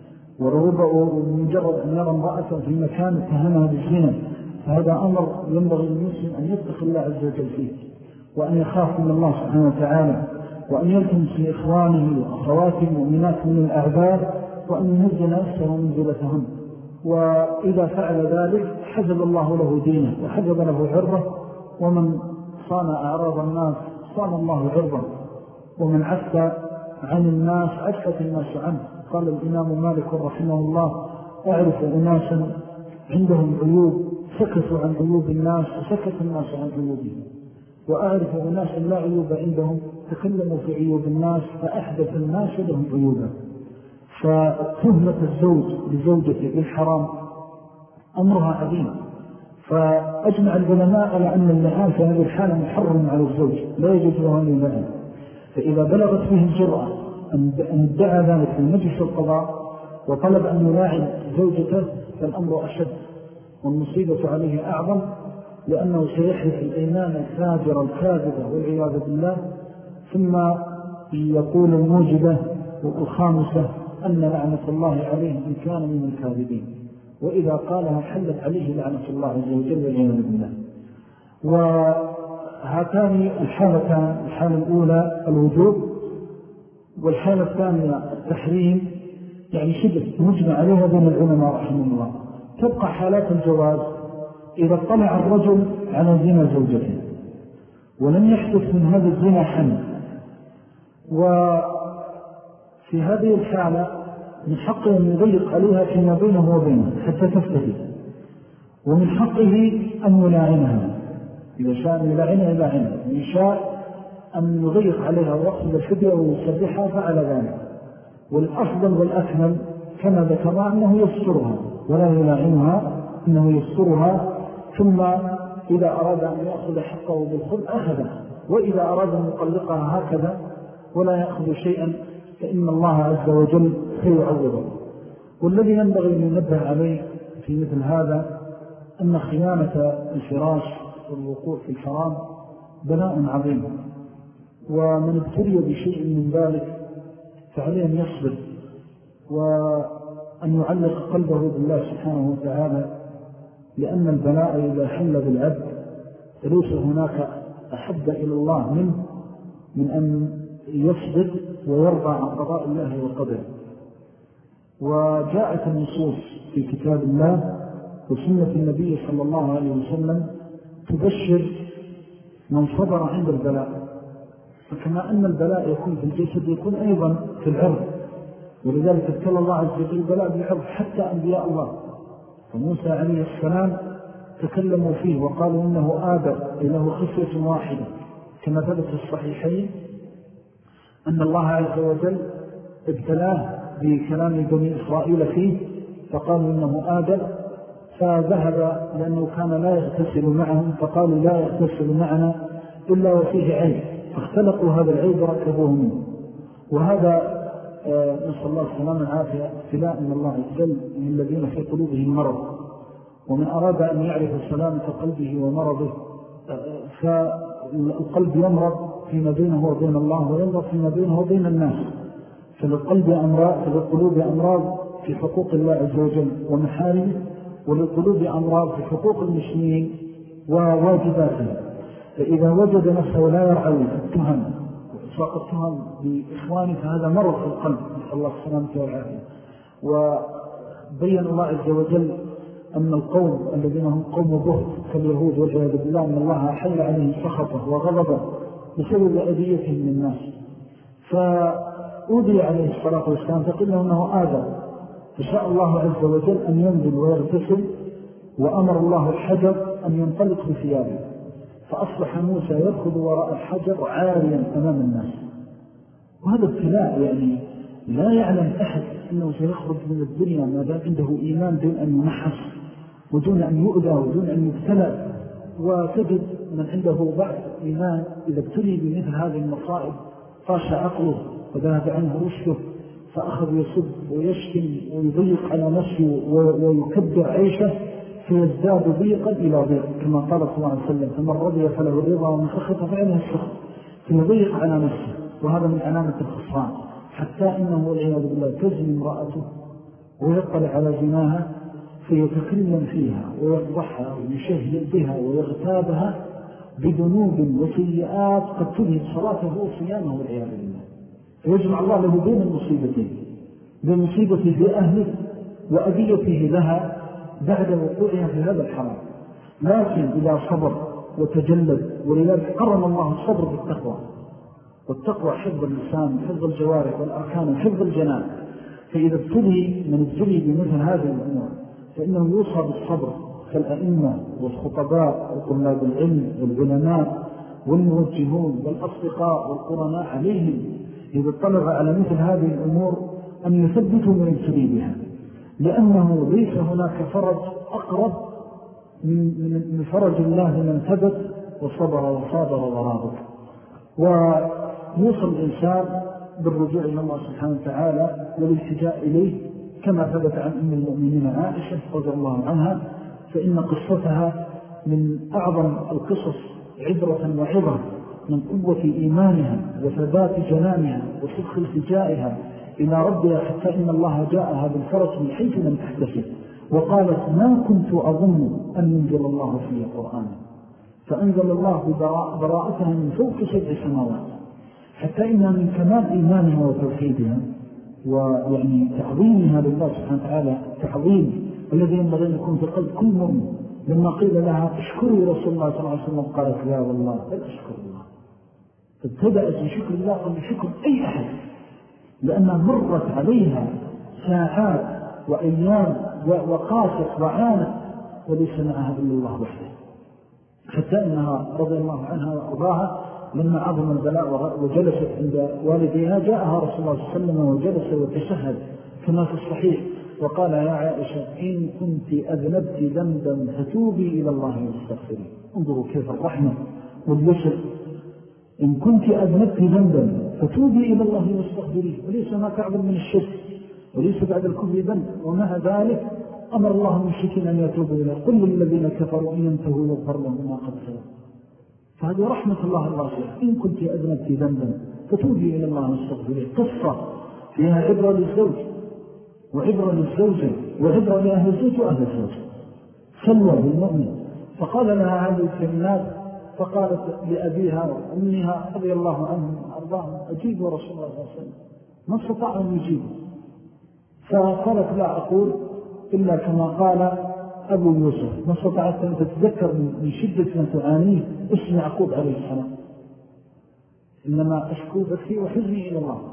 ومجرد أن يرى امرأة في مكان اتهمها بالزنا. فهذا أمر ينبغي المسلم أن يتقي الله عز وجل فيه، وأن يخاف من الله سبحانه وتعالى، وأن يلتمس لإخوانه وأخواته المؤمنات من الأعذار، وأن ينزل نفسه منزلتهم. وإذا فعل ذلك حفظ الله له دينه وحفظ له عرضه، ومن صان أعراض الناس صان الله عرضه، ومن عف عن الناس عفت الناس عنه. قال الإمام مالك رحمه الله: أعرف أناسا عندهم عيوب سكتوا عن عيوب الناس وسكت الناس عن عيوبهم، وأعرف أناسا لا عيوب عندهم تكلموا في عيوب الناس فأحدث الناس لهم عيوبا. فتهمة الزوج لزوجته بالحرام أمرها عظيم، فأجمع العلماء على أن اللعان في هذه الحالة محرم على الزوج، لا يجوز له أن يلعن. فإذا بلغت فيه الجرأة أن ادعى ذلك في مجلس القضاء وطلب أن يلاعن زوجته فالأمر أشد والمصيبة عليه أعظم، لأنه سيحدث الإيمان الفاجر الكاذبة والعياذ بالله. ثم يقول الموجبة الخامسة أن لعنة الله عليه إن كان من الكاذبين، وإذا قالها حلت عليه لعنة الله عز وجل والعياذ بالله. وهاتان الحالتان، الحالة الأولى الوجوب، والحالة الثانية التحريم، يعني شبه مجمع عليها بين العلماء رحمه الله. تبقى حالات الجواز إذا اطلع الرجل على زنا زوجته ولم يحدث من هذا الزنا حمل. وفي هذه الحالة من حقه أن يضيق عليها فيما بينه وبينه حتى تفتدي، ومن حقه أن يلاعنها إذا شاء أن يلاعنها يلاعنها، وإن شاء أن يضيق عليها ويقصد الفدية ويسرحها فعلى ذلك. والأفضل والأكمل كما ذكر أنه يسترها ولا يلاعنها، إنه يسترها، ثم إذا أراد أن يأخذ حقه بالخلع أخذه، وإذا أراد أن يطلقها هكذا ولا يأخذ شيئا فإن الله عز وجل سيعوضه. والذي ينبغي أن ينبه عليه في مثل هذا أن خيانة الفراش والوقوع في الحرام بلاء عظيم، ومن ابتلي بشيء من ذلك فعليه أن يصبر وأن يعلق قلبه بالله سبحانه وتعالى، لأن البلاء إذا حل بالعبد فليس هناك أحب إلى الله منه من أن يصبر ويرضى عن قضاء الله وقدره. وجاءت النصوص في كتاب الله وسنة النبي صلى الله عليه وسلم تبشر من صبر عند البلاء، فكما أن البلاء يكون في الجسد يكون أيضا في العرض، ولذلك ابتلى الله عز وجل البلاء بالعرض حتى أنبياء الله. فموسى عليه السلام تكلموا فيه وقالوا إنه آدم له خصية واحدة، كما ثبت الصحيحين أن الله عز وجل ابتلاه بكلام بني إسرائيل فيه فقالوا إنه آدم، فذهب لأنه كان لا يغتسل معهم فقالوا لا يغتسل معنا إلا وفيه عيب، فاختلقوا هذا العيب وركبوه منه. وهذا نسأل الله السلام العافية ابتلاء من الله عز وجل من الذين في قلوبهم مرض، ومن أراد أن يعرف سلامة قلبه ومرضه فالقلب يمرض فيما بينه وبين الله ويمرض فيما بينه وبين الناس. فللقلب أمراض، فللقلوب أمراض في حقوق الله عز وجل ومحارمه، وللقلوب أمراض في حقوق المسلمين وواجباتهم. فإذا وجد نفسه لا يرعوي التهم وإسواق التهم بإخوانه فهذا مرض في القلب، نسأل الله السلامة والعافية. وبين الله عز وجل أن القوم الذين هم قوم بهت كاليهود والعياذ بالله أن الله أحل عليهم سخطه وغضبه بسبب أذيتهم من الناس، فأوذي عليه الصلاة والسلام فقيل له أنه آدم، فشاء الله عز وجل أن ينزل ويغتسل، وأمر الله الحجر أن ينطلق بثيابه، فأصبح موسى يركض وراء الحجر عاريا أمام الناس. وهذا ابتلاء، يعني لا يعلم أحد أنه سيخرج من الدنيا ما دام عنده إيمان دون أن ينحس ودون أن يؤذى ودون أن يبتلى. وتجد من عنده بعض إيمان إذا ابتلي بمثل هذه المصائب طاش عقله وذهب عنه رشده، فأخذ يصب ويشتم ويضيق على نفسه ويكبر عيشه فيزداد ضيقا إلى ضيق، كما قال صلى الله عليه وسلم فمن رضي فله الرضا ومن سخط فعله السخط، فيضيق على نفسه. وهذا من علامة الخسران، حتى إنه والعياذ بالله تزني امرأته ويطلع على زناها فيتكلم فيها ويفضحها ويشهد بها ويغتابها بذنوب وسيئات قد تذهب صلاته وصيامه والعياذ بالله. فيجمع الله له بين المصيبتين، بين مصيبته بأهله وأذيته لها بعد وقوعها في هذا الحرام. لكن إذا صبر وتجلد، ولذلك قرن الله الصبر بالتقوى، والتقوى حفظ اللسان حفظ الجوارح والأركان وحفظ الجنان. فإذا ابتلي من ابتلي بمثل هذه الأمور فإنه يوصى بالصبر، كالأئمة والخطباء وطلاب العلم والعلماء والموجهون والأصدقاء والقرناء عليهم إذا اطلع على مثل هذه الأمور أن يثبتوا من ابتلي بها، لأنه ليس هناك فرج أقرب من فرج الله من ثبت وصبر وصابر ورابط. ويوصل الإنسان بالرجوع إلى الله سبحانه وتعالى والالتجاء إليه، كما ثبت عن أم المؤمنين عائشة رضي الله عنها، فإن قصتها من أعظم القصص عبرة وعظة من قوة إيمانها وثبات جنانها وصدق التجائها إلى ربها، حتى إن الله جاءها بالفرج من حيث لم تحتسب، وقالت ما كنت أظن أن ينزل الله فيه قرآن، فأنزل الله براءتها من فوق سبع سماوات، حتى إنها من كمال إيمانها وتوحيدها ويعني تعظيمها لله سبحانه وتعالى، تعظيم الذي ينبغي أن يكون في قلب كل مؤمن، لما قيل لها اشكري رسول الله صلى الله عليه وسلم قالت لا والله بل أشكر الله. فابتدأت بشكر الله قبل شكر أي أحد، لأنها مرت عليها ساعات وأيام وقاست وعانت وليس معها إلا الله وحده، حتى أنها رضي الله عنها وأرضاها لما عظم البلاء وجلست عند والديها جاءها رسول الله صلى الله عليه وسلم وجلس وتشهد كما في الصحيح وقال يا عائشة إن كنت أذنبت ذنبا فتوبي إلى الله واستغفري. انظروا كيف الرحمة واليسر. إن كنت أذنبت ذنبا فتوبي إلى الله واستغفري، وليس ما تعظم من الشرك وليس بعد الكفر ذنب، ومع ذلك أمر الله المشركين أن يتوبوا إليه قل للذين كفروا إن ينتهوا يغفر لهم ما قد سلف. فهذه رحمة الله الواسعة. إن كنت أذنبت ذنبا فتوبي إلى الله واستغفري. قصة فيها عبرة للزوج وعبرة للزوجة وعبرة لأهل الزوج وأهل الزوج، سلوى بالمؤمن. فقال لها هذه الكلمات فقالت لأبيها وأمها رضي الله عنهم وأرضاهم أجيبوا رسول الله صلى الله عليه وسلم، ما استطاع أن يجيبوا. فقالت لا أقول إلا كما قال أبو يوسف، ما استطعت أن تتذكر من شدة ما تعانيه اسم يعقوب عليه السلام، إنما أشكو بكي وحزني إلى الله.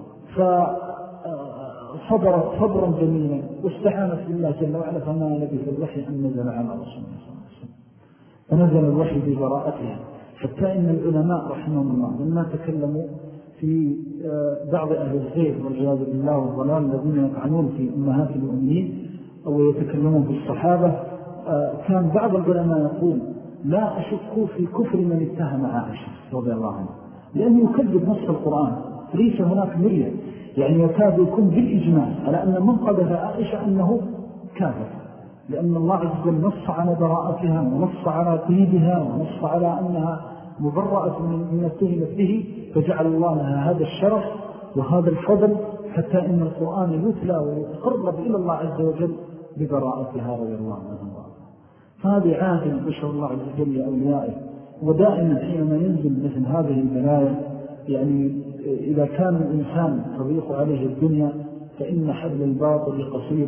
فصبرت صبرا جميلا واستعانت بالله جل وعلا، فما لبث الوحي أن نزل على رسول الله صلى الله عليه وسلم، فنزل الوحي ببراءتها. حتى إن العلماء رحمهم الله لما تكلموا في بعض أهل الزيغ والعياذ بالله والضلال الذين يطعنون في أمهات المؤمنين أو يتكلمون في الصحابة، كان بعض العلماء يقول لا أشك في كفر من اتهم عائشة رضي الله عنه، لأنه يكذب نص القرآن، ليس هناك مرية، يعني يكاد يكون بالإجماع على أن من قذف عائشة أنه كافر، لأن الله عز وجل نص على براءتها ونص على طيبها ونص على أنها مبرأة من التهمة به، فجعل الله لها هذا الشرف وهذا الفضل، حتى إن القرآن يتلى ويتقرب إلى الله عز وجل ببراءتها رضي الله عنها. فهذه عادة بشر الله عز وجل لأوليائه. ودائما حينما ينزل مثل هذه البلايا، يعني إذا كان الإنسان تضيق عليه الدنيا فإن حبل الباطل قصير،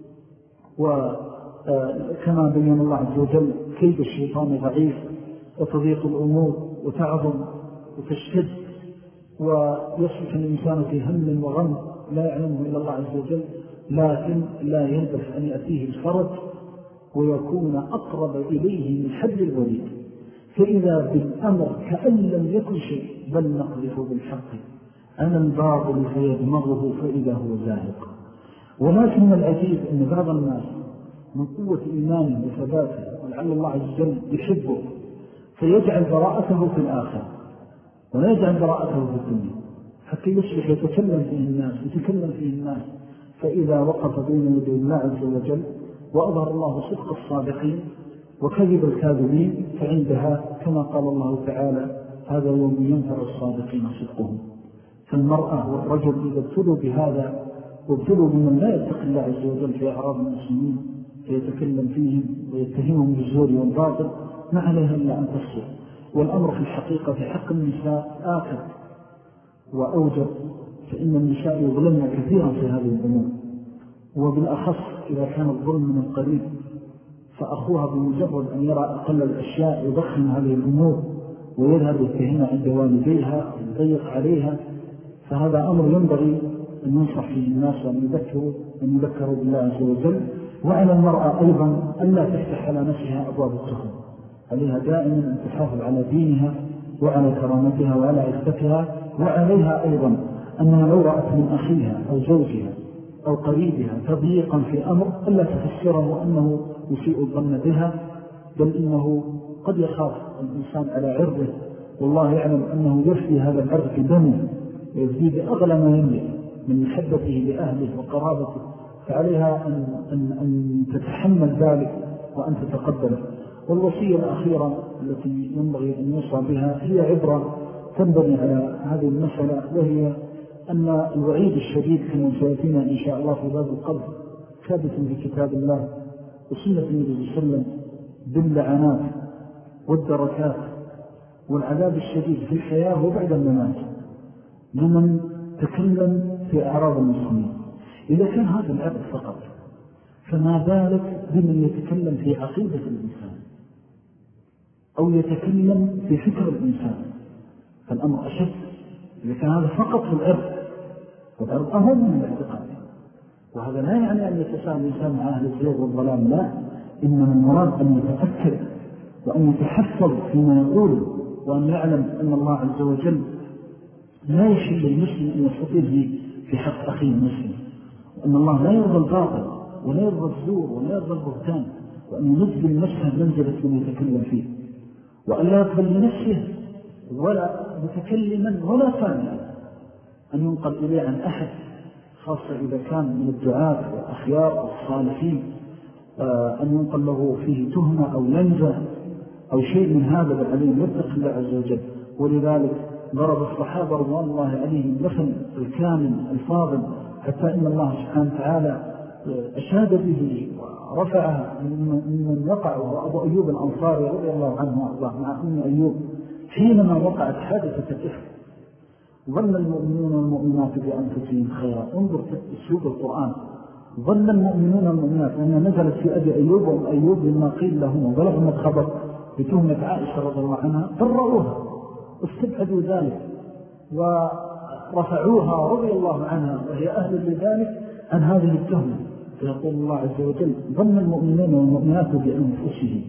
وكما بين الله عز وجل كيد الشيطان ضعيف، وتضيق الأمور وتعظم وتشتد ويصبح الإنسان في هم وغم لا يعلمه إلا الله عز وجل، لكن لا يلبث أن يأتيه الفرج ويكون أقرب إليه من حبل الوريد، فإذا بالأمر كأن لم يكن شيء بل نقذف بالحق أنا الباطل فيدمغه فإذا هو زاهق. ولكن العجيب أن بعض الناس من قوة إيمانه وثباته ولعل الله عز وجل يحبه فيجعل براءته في الآخرة ولا يجعل براءته في الدنيا، حتى يصبح يتكلم فيه الناس يتكلم فيه الناس فإذا وقف بين يدي الله عز وجل وأظهر الله صدق الصادقين وكذب الكاذبين، فعندها كما قال الله تعالى هذا يوم ينفع الصادقين صدقهم. فالمرأة والرجل إذا ابتلوا بهذا وابتلوا بمن لا يتقي الله عز وجل في أعراض المسلمين فيتكلم فيهم ويتهمهم بالزور والباطل، ما عليها إلا أن تصبر. والأمر في الحقيقة في حق النساء آكد وأوجب، فإن النساء يظلمن كثيرا في هذه الأمور، وبالأخص إذا كان الظلم من القريب، فأخوها بمجرد أن يرى أقل الأشياء يضخم هذه الأمور ويذهب يتهمها عند والديها ويضيق عليها، فهذا أمر ينبغي أن ينصح فيه الناس وأن يذكروا, أن يذكروا بالله عز وجل. وعلى المرأة أيضا أن لا تفتح على نفسها أبواب التهم، عليها دائما أن تحافظ على دينها وعلى كرامتها وعلى عفتها. وعليها أيضا أنها لو رأت من أخيها أو زوجها أو قريبها تضييقا في أمر ألا تفسره أنه يسيء الظن بها، بل إنه قد يخاف الإنسان على عرضه، والله يعلم أنه يفدي هذا العرض بدمه ويفدي بأغلى ما يملك من محبته لأهله وقرابته، فعليها أن, أن, أن تتحمل ذلك وأن تتقبله. والوصية الأخيرة التي ينبغي أن يوصى بها هي عبرة تنبغي على هذه المسألة، وهي أن الوعيد الشديد كما سيأتينا إن شاء الله في باب القلب ثابت في كتاب الله وسنة النبي صلى الله عليه وسلم باللعنات والدركات والعذاب الشديد في الحياة وبعد الممات لمن تكلم في أعراض المسلمين. إذا كان هذا العبد فقط، فما بالك بمن يتكلم في عقيدة الإنسان أو يتكلم في فكر الإنسان، فالأمر أشد. إذا كان هذا فقط في الأرض، والأرض أهم من الاعتقاد، وهذا لا يعني أن يتساهم الإنسان مع أهل الزيغ والظلام، لا، إنما المراد أن يتأكد وأن يتحفظ فيما يقول، وأن يعلم أن الله عز وجل لا يشل المسلم أن يستطيع في حق أخيه المسلم، وأن الله لا يرضى الباطل ولا يرضى الزور ولا يرضى البهتان، وأن ينزل نفسه منزلة من يتكلم فيه، وأن لا يقبل لنفسه ولا متكلما ولا ثانيا أن ينقل إليه عن أحد، خاصة إذا كان من الدعاة والأخيار والصالحين، أن ينقل له فيه تهمة أو لنزة أو شيء من هذا العليم يتق الله عز وجل. ولذلك ضرب الصحابة رضوان الله عليهم مثل الكامل الفاضل، حتى إن الله سبحانه وتعالى أشاد به ورفعه من وقع، وأبو أيوب الأنصاري رضي الله عنه وأرضاه مع أم أيوب حينما وقعت حادثة الإفك ظن المؤمنون والمؤمنات بأنفسهم خيرا. انظر أسلوب القرآن، ظن المؤمنون والمؤمنات، وأنها نزلت في أبي أيوب وأم أيوب لما قيل لهم وبلغهم الخبر بتهمة عائشة رضي الله عنها، برؤوها واستبعدوا ذلك ورفعوها رضي الله عنها وهي أهل لذلك عن هذه التهمة. فيقول الله عز وجل ظن المؤمنون والمؤمنات بأنفسهم.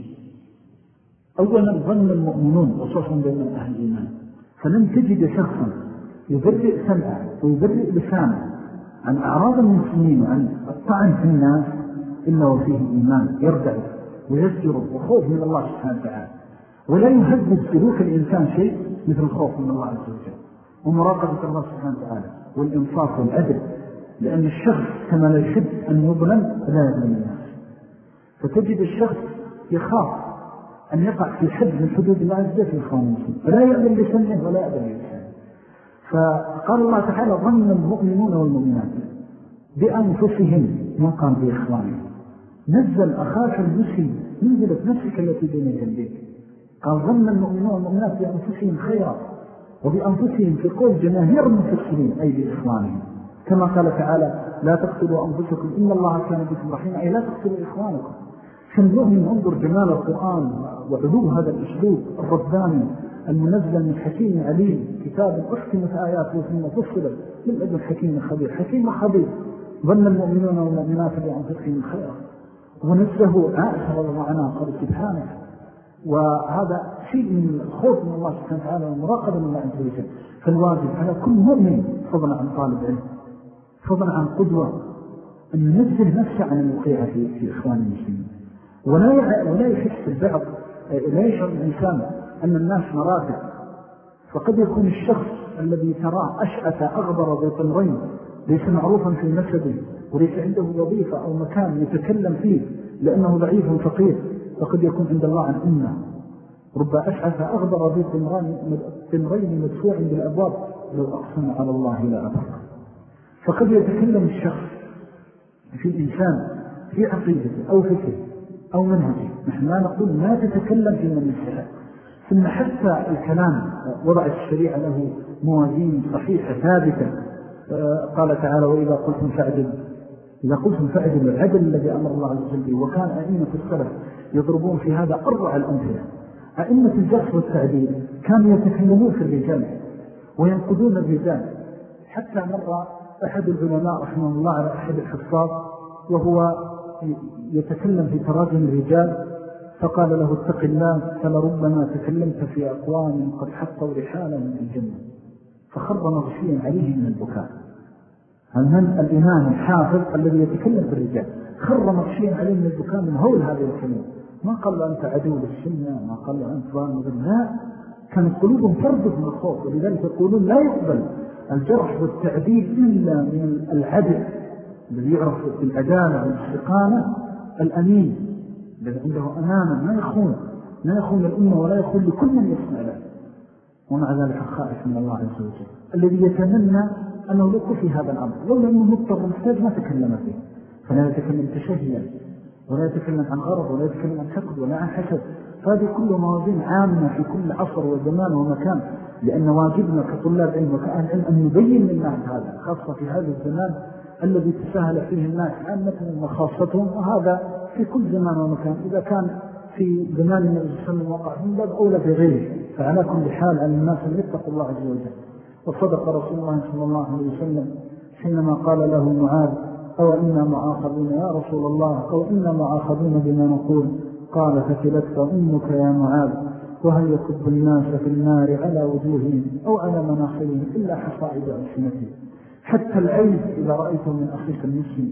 أولا ظن المؤمنون وصفا بين أهل الإيمان، فلن تجد شخصا يبرئ سمعه ويبرئ لسانه عن أعراض المسلمين وعن الطعن في الناس إلا وفيه إيمان يردع ويزجر وخوف من الله سبحانه وتعالى. ولا يهدد سلوك الإنسان شيء مثل الخوف من الله عز وجل ومراقبة الله سبحانه وتعالى والإنصاف والعدل، لأن الشخص كما لا يحب أن يظلم لا يظلم الناس. فتجد الشخص يخاف أن يقع في حد من حدود الله عز وجل في إخوان المسلمين، فلا يأذن لسمعه ولا يأذن لسانه. فقال الله تعالى ظن المؤمنون والمؤمنات بأنفسهم ما قام بإخوانهم. نزل أخاك المسلم منزلة نفسك التي بين جنبك. قال ظن المؤمنون والمؤمنات بأنفسهم خيرا، وبأنفسهم في قول جماهير المفسرين أي بإخوانهم، كما قال تعالى لا تقتلوا أنفسكم إن الله كان بكم رحيما، أي لا تقتلوا إخوانكم. فالمؤمن انظر جمال القرآن وعلو هذا الأسلوب الرباني المنزل من حكيم عليم، كتاب أحكمت آياته ثم فصلت من لدن حكيم خبير. حكيم خبير ظن المؤمنون والمؤمنات بأنفسهم خيرا، ونزله عائشة رضي الله عنها قال سبحانه. وهذا شيء من الخوف من الله سبحانه وتعالى والمراقبة من الله عز وجل. فالواجب على كل مؤمن فضلا عن طالب علم فضلا عن قدوة أن ينزل نفسه عن الوقيعة في, في إخوان المسلمين، ولا ولا يحس البعض، لا يشعر الإنسان أن الناس مراتب. فقد يكون الشخص الذي تراه أشأت أغبر ذي طمرين ليس معروفا في نسبه وليس عنده وظيفة أو مكان يتكلم فيه لأنه ضعيف فقير، فقد يكون عند الله عن أمه. رب أشعث أغبر ذي طمرين مدفوع بالأبواب لو أقسم على الله لا أبقى. فقد يتكلم الشخص في الإنسان في عقيدته أو فكره أو منهجه. نحن لا نقول لا تتكلم في من السلام، ثم حتى الكلام وضعت الشريعة له موازين صحيحة ثابتة. قال تعالى وإذا قلتم فعدل، إذا قلتم فعدل العدل الذي أمر الله عز وجل. وكان أئمة السلف يضربون في هذا أروع الأمثلة. أئمة الجرح والتعديل كانوا يتكلمون في الرجال وينقدون الرجال. حتى مر أحد العلماء رحمه الله على أحد الحفاظ وهو يتكلم في تراجم الرجال، فقال له اتق الله فلربما تكلمت في أقوام قد حطوا رحالا من الجنة، فخر مغشيا عليه من البكاء. هل من الإمام الحافظ الذي يتكلم في الرجال خر مغشيا عليه من البكاء من هول هذه الكلمة؟ ما قال له أنت عدو للسنة، ما قال له أنت ظالم، لا، كانت قلوبهم تربط من الخوف. ولذلك يقولون لا يقبل الجرح والتعديل إلا من العدل الذي يعرف بالعدالة والاستقامة، الأمين الذي عنده أمانة ما يخون لا يخون الأمة ولا يخون لكل من يسمع له، ومع ذلك خائف من الله عز وجل الذي يتمنى أنه لقوا في هذا الأمر، لولا أنه مضطر محتاج ما تكلم فيه. فلا يتكلم تشهيا ولا يتكلم عن غرض ولا يتكلم عن حقد ولا عن حسد. فهذه كل موازين عامة في كل عصر وزمان ومكان، لأن واجبنا كطلاب علم وكأهل علم أن نبين للناس هذا، خاصة في هذا الزمان الذي تساهل فيه الناس عامة وخاصتهم، وهذا في كل زمان ومكان. إذا كان في زمان النبي صلى الله عليه وسلم وقع من باب أولى بغيره. فعلى كل حال على الناس أن يتقوا الله عز وجل. وصدق رسول الله صلى الله عليه وسلم حينما قال له معاذ أو إنا معاخذون يا رسول الله أو إنا معاخذون بما نقول؟ قال فتلتك أمك يا معاذ وهل يكب الناس في النار على وجوههم أو على مناخرهم إلا حصائد ألسنتهم. حتى العيب إذا رأيته من أخيك المسلم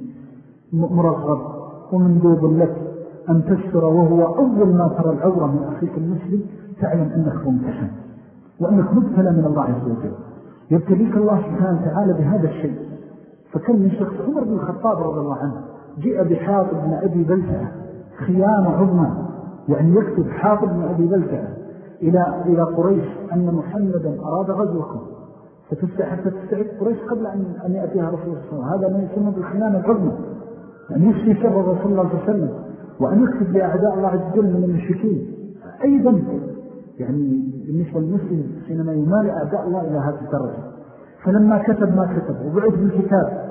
مرغب ومندوب لك أن تستر وهو أول ما ترى العورة من أخيك المسلم تعلم أنك ممتحن وأنك مبتلى من الله عز وجل. يبتليك الله سبحانه وتعالى بهذا الشيء. فكم من شخص عمر بن الخطاب رضي الله عنه جاء بحاطب بن أبي بلتعة خيانة عظمى، يعني يكتب حاطب بن أبي بلتعة إلى إلى قريش أن محمدا أراد غزوكم فتفتح حتى تستعد قريش قبل أن أن يأتيها رسول الله صلى الله عليه وسلم. هذا ما يسمى بالخيانة العظمى، يعني يسلي سر رسول الله صلى الله عليه وسلم وأن يكتب لأعداء الله عز وجل من المشركين. أيضا يعني بالنسبة للمسلم حينما يمال أعداء الله إلى هذه الدرجة. فلما كتب ما كتب وبعث بالكتاب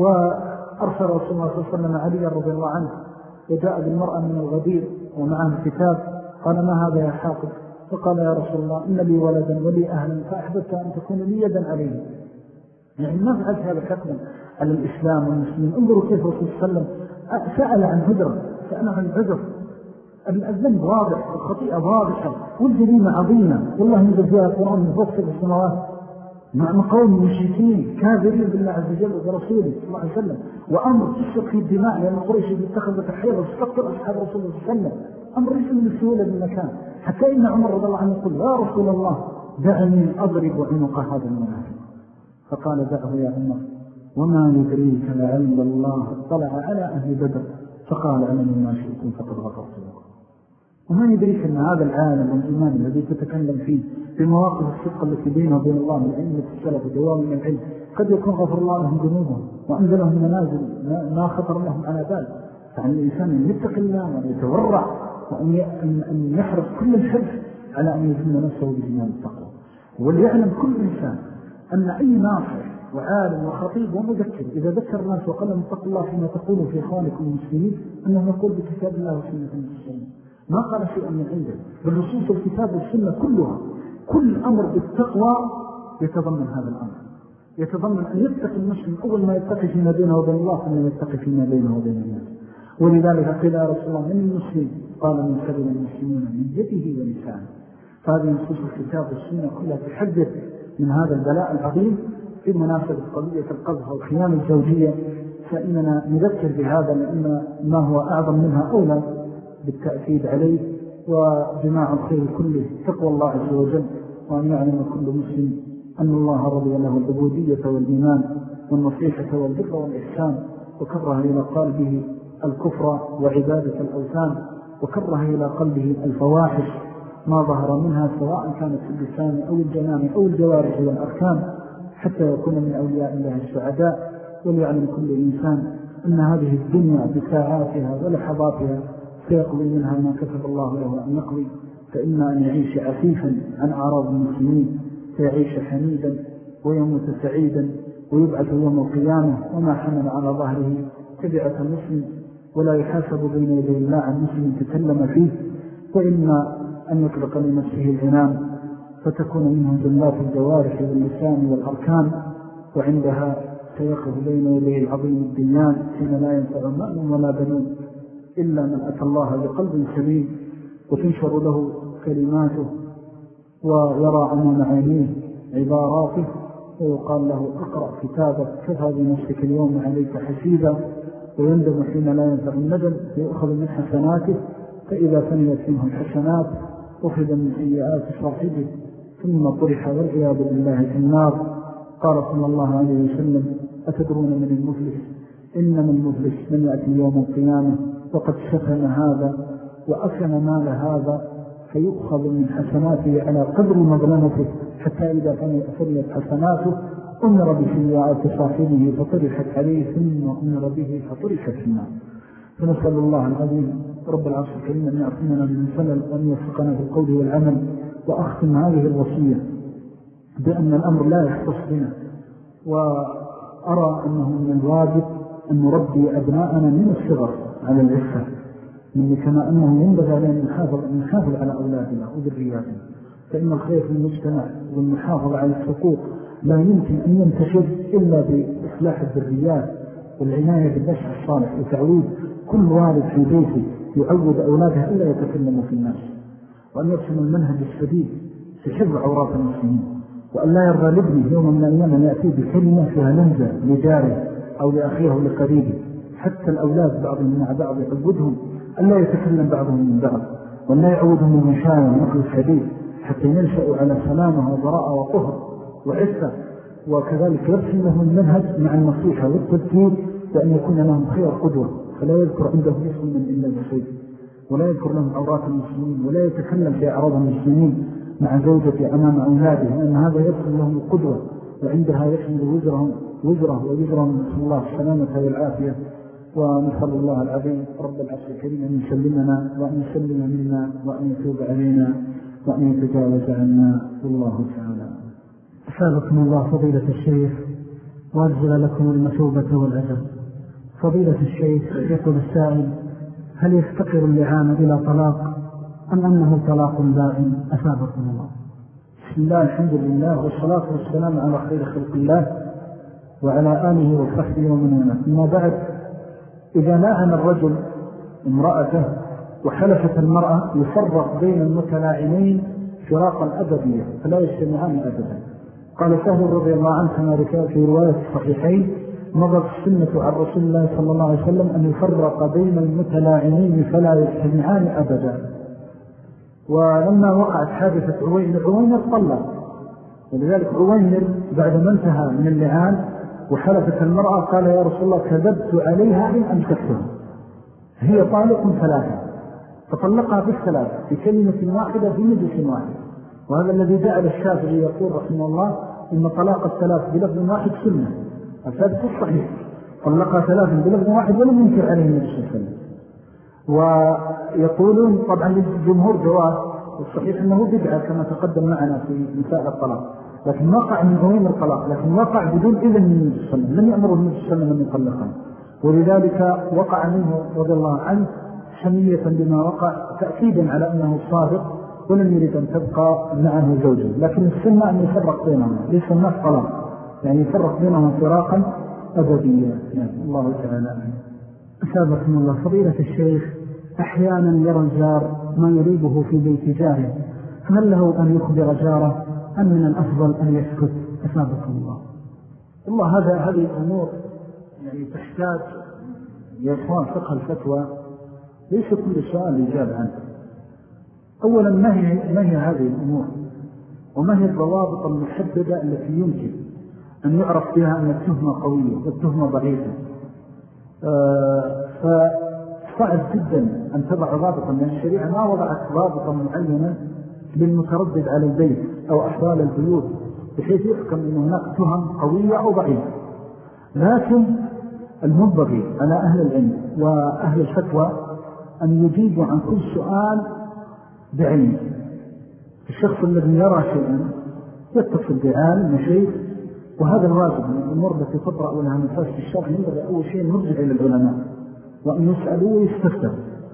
وأرسل رسول الله صلى الله عليه وسلم علي رضي الله عنه وجاء بالمرأة من الغدير ومعه الكتاب. قال ما هذا يا حافظ؟ فقال يا رسول الله إن لي ولدا ولي أهلا فأحببت أن تكون لي يدا عليه. يعني ما فعلت هذا حكما على الإسلام والمسلمين. انظروا كيف رسول الله صلى الله عليه وسلم سأل عن هجرة، سأل عن عذر. الذنب واضح والخطيئة واضحة والجريمة عظيمة والله نزل فيها القرآن من فوق سبع سماوات مع قوم مشركين كافرين بالله عز وجل وبرسوله صلى الله عليه وسلم، وأمر تسفك في الدماء لأن قريش اتخذت حيرة واستقتل أصحاب رسول الله صلى الله عليه وسلم. أمر ليس من السهولة بالمكان، حتى إن عمر رضي الله عنه يقول يا رسول الله دعني أضرب عنق هذا المنافق. فقال دعه يا عمر وما يدريك لعل الله اطلع على أهل بدر فقال أعلموا ما شئتم فقد غفرت لكم. وما يدريك أن هذا العالم والإيمان الذي تتكلم فيه بمواقف الصدق التي بينه وبين الله من علم السلف ودوام من العلم قد يكون غفر الله لهم ذنوبهم وأنزلهم منازل ما خطر لهم على بال. فعن الإنسان أن يتق الله وأن يتورع وأن يحرص كل الحرص على أن يزن نفسه بزمان التقوى. وليعلم كل إنسان أن أي ناصح وعالم وخطيب ومذكر إذا ذكر الناس وقال لهم اتقوا الله فيما تقولوا في إخوانكم المسلمين أنه يقول بكتاب الله وسنة المسلمين، ما قال شيئا من عنده. بالرسول الكتاب والسنة كلها كل أمر بالتقوى يتضمن هذا الأمر، يتضمن أن يتقي المسلم أول ما يتقي فيما بينه وبين الله ثم يتقي فيما بينه وبين الناس. ولذلك قيل يا رسول الله من المسلم؟ قال من سلم المسلمون من يده ولسانه. فهذه نصوص الكتاب والسنة كلها تحدث من هذا البلاء العظيم في مناسبة قضية القذف والخيانة الزوجية. فإننا نذكر بهذا لأن ما هو أعظم منها أولى بالتأكيد عليه. وجماع الخير كله تقوى الله عز وجل، وأن يعلم كل مسلم أن الله رضي له العبودية والإيمان والنصيحة والبر والإحسان، وكره إلى قلبه الكفر وعبادة الأوثان، وكره إلى قلبه الفواحش ما ظهر منها سواء كانت في اللسان أو الجنان أو الجوارح والأركان، حتى يكون من أولياء الله السعداء. وليعلم كل إنسان أن هذه الدنيا بساعاتها ولحظاتها سيقضي منها ما كتب الله له أن يقضي. فإما أن يعيش عفيفا عن أعراض المسلمين فيعيش حميدا ويموت سعيدا ويبعث يوم القيامة وما حمل على ظهره تبعة المسلم ولا يحاسب بين يدي الله عن مسلم تكلم فيه. وإما أن يطلق لنفسه العنان فتكون منه جلات الجوارح واللسان والأركان، وعندها سيقف بين يدي العظيم الديان حين لا ينفع مال ولا بنون إلا من أتى الله بقلب سليم، وتنشر له كلماته ويرى أمام عينيه عباراته ويقال له اقرأ كتابك كفى بنفسك اليوم عليك حسيبا. ويندم حين لا ينفع الندم فيأخذ من حسناته، فإذا فنيت منه الحسنات أخذ من سيئات صاحبه ثم طرح والعياذ بالله في النار. قال صلى الله عليه وسلم أتدرون من المفلس؟ إنما المفلس من يأتي يوم القيامة وقد سفن هذا وأكل مال هذا فيؤخذ من حسناته على قدر مظلمته، حتى إذا فنيت حسناته أمر بسيئات صاحبه فطرحت عليه ثم أمر به فطرحت في النار. فنسأل الله العظيم رب العرش الكريم أن يعطينا من السلل وأن يوفقنا في القول والعمل. وأختم هذه الوصية بأن الأمر لا يختص بنا، وأرى أنه من الواجب أن نربي أبناءنا من الصغر على العفة من كما أنه ينبغي علينا أن نحافظ على أولادنا وذرياتنا، فإن الخير في المجتمع والمحافظة على الحقوق لا يمكن أن ينتشر إلا بإصلاح الذريات والعناية بالنشء الصالح وتعويد كل والد في بيته يعود أولاده ألا يتكلموا في الناس، وأن يرسم المنهج السديد في حفظ عورات المسلمين، وأن لا يرضى لابنه يوم من الأيام أن يأتي بكلمة فيها لنزة لجاره أو لأخيه أو لقريبه. حتى الأولاد بعضهم مع بعض يعودهم أن لا يتكلم بعضهم من بعض، وأن لا يعودهم المشاية ونقل الحديث حتى ينشأوا على سلامة وبراءة وطهر وعفة. وكذلك يرسم لهم المنهج مع النصيحة والتذكير بأن يكون لهم خير قدوة، فلا يذكر عنده مسلما إلا بخير، ولا يذكر لهم عورات المسلمين، ولا يتكلم في أعراض المسلمين مع زوجته أمام أولاده، لأن هذا يرسم لهم القدوة، وعندها يحمل وزرهم وزره ووزرهم نسأل الله السلامة والعافية. ونسأل الله العظيم رب العرش الكريم أن يسلمنا وأن يسلم منا وأن يتوب علينا وأن يتجاوز عنا. والله تعالى. أسألكم الله فضيلة الشيخ وأجزل لكم المثوبة والأجر. فضيلة الشيخ، يقول السائل: هل يفتقر اللعان إلى طلاق أم أنه طلاق بائن؟ أثابكم الله. بسم الله، الحمد لله، والصلاة والسلام على خير خلق الله وعلى آله وصحبه ومن والاه. أما بعد، إذا لاعن الرجل امرأته وحلفت المرأة يفرق بين المتلاعنين فراقا أبديا فلا يجتمعان أبدا. قال سهل رضي الله عنه كما في رواية الصحيحين: مضت السنة عن رسول الله صلى الله عليه وسلم أن يفرق بين المتلاعنين فلا يجتمعان أبدا. ولما وقعت حادثة عوينر عوينر طلق، ولذلك عوينر بعد ما انتهى من اللعان وحلفت المرأة قال: يا رسول الله كذبت عليها إن أمسكتها، هي طالق ثلاثة، فطلقها بالثلاثة بكلمة واحدة في مجلس واحد. وهذا الذي جعل الشافعي يقول رحمه الله إن طلاق الثلاث بلفظ واحد سنة، الثالث الصحيح، طلقها ثلاثا بلفظ واحد ولم ينكر عليه النبي صلى الله عليه وسلم. ويقولون طبعا للجمهور جواز، والصحيح أنه بدعة كما تقدم معنا في مثال الطلاق، لكن وقع من عوين الطلاق، لكن وقع بدون إذن من النبي صلى الله عليه وسلم، لم يأمره النبي صلى الله عليه وسلم أن يطلقها، ولذلك وقع منه رضي الله عنه حمية بما وقع، تأكيدا على أنه صادق ولم يريد أن تبقى معه زوجه. لكن السنة أن يفرق بينهم، ليس الناس طلاق، يعني يفرق بينهم فراقا أبديا. يعني الله تعالى. أسابقكم الله فضيلة الشيخ، أحيانا يرى الجار ما يريبه في بيت جاره، هل له أن يخبر جاره أم من الأفضل أن يسكت؟ أسابقكم الله. والله هذا هذه الأمور يعني تحتاج يا إخوان فقه الفتوى، ليس كل سؤال يجاب عنه. أولا ما هي, ما هي هذه الأمور، وما هي الضوابط المحددة التي يمكن أن يعرف بها أن التهمة قوية والتهمة ضعيفة. آه فصعب جدا أن تضع ضابطا، لأن الشريعة ما وضعت ضابطا معينة للمتردد على البيت أو أحوال البيوت بحيث يحكم أن هناك تهم قوية أو ضعيفة. لكن المنبغي على أهل العلم وأهل الفتوى أن يجيبوا عن كل سؤال بعلم. الشخص الذي يرى شيئا يتصل بعالم وشيخ، وهذا الواجب من الأمور التي تطرأ لها نفاس في الشرع. ينبغي أول شيء نرجع إلى العلماء وأن يسألوا ويستفتوا،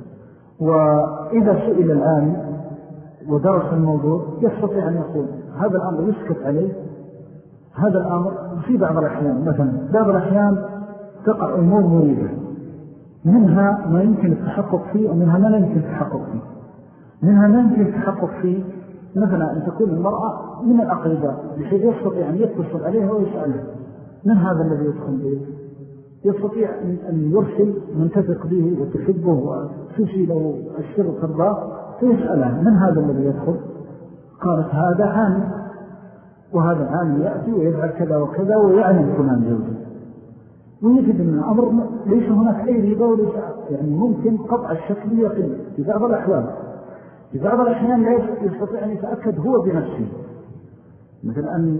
وإذا سئل العالم ودرس الموضوع يستطيع أن يقول هذا الأمر يسكت عليه، هذا الأمر في بعض الأحيان مثلا بعض الأحيان تقع أمور مريبة، منها ما يمكن التحقق فيه ومنها ما لا يمكن التحقق فيه. منها ما يمكن التحقق فيه مثلا أن تكون المرأة من الأقرباء بحيث يستطيع أن يتصل عليها ويسألها من هذا الذي يدخل به، يستطيع أن يرسل من تثق به وتحبه وتشي له الشر ترضاه فيسألها من هذا الذي يدخل، قالت هذا عامل، وهذا العامل يأتي ويفعل كذا وكذا ويعلم فلان زوجه، ويجد أن الأمر ليس هناك أي ريبة وليس يعني ممكن قطع الشك بيقين في بعض الأحوال. في بعض الأحيان لا يستطيع أن يتأكد هو بنفسه، مثل أن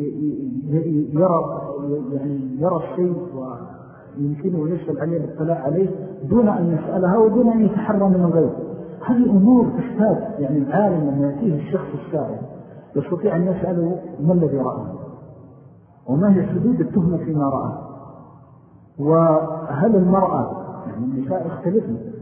يرى يعني يرى الشيء ويمكنه يسأل عليه الاطلاع عليه دون أن يسألها ودون أن يتحرى من الغير. هذه أمور تحتاج يعني العالم لما يأتيه الشخص السائل يستطيع أن يسأله ما الذي رأى وما هي حدود التهمة فيما رأى، وهل المرأة يعني النساء اختلفن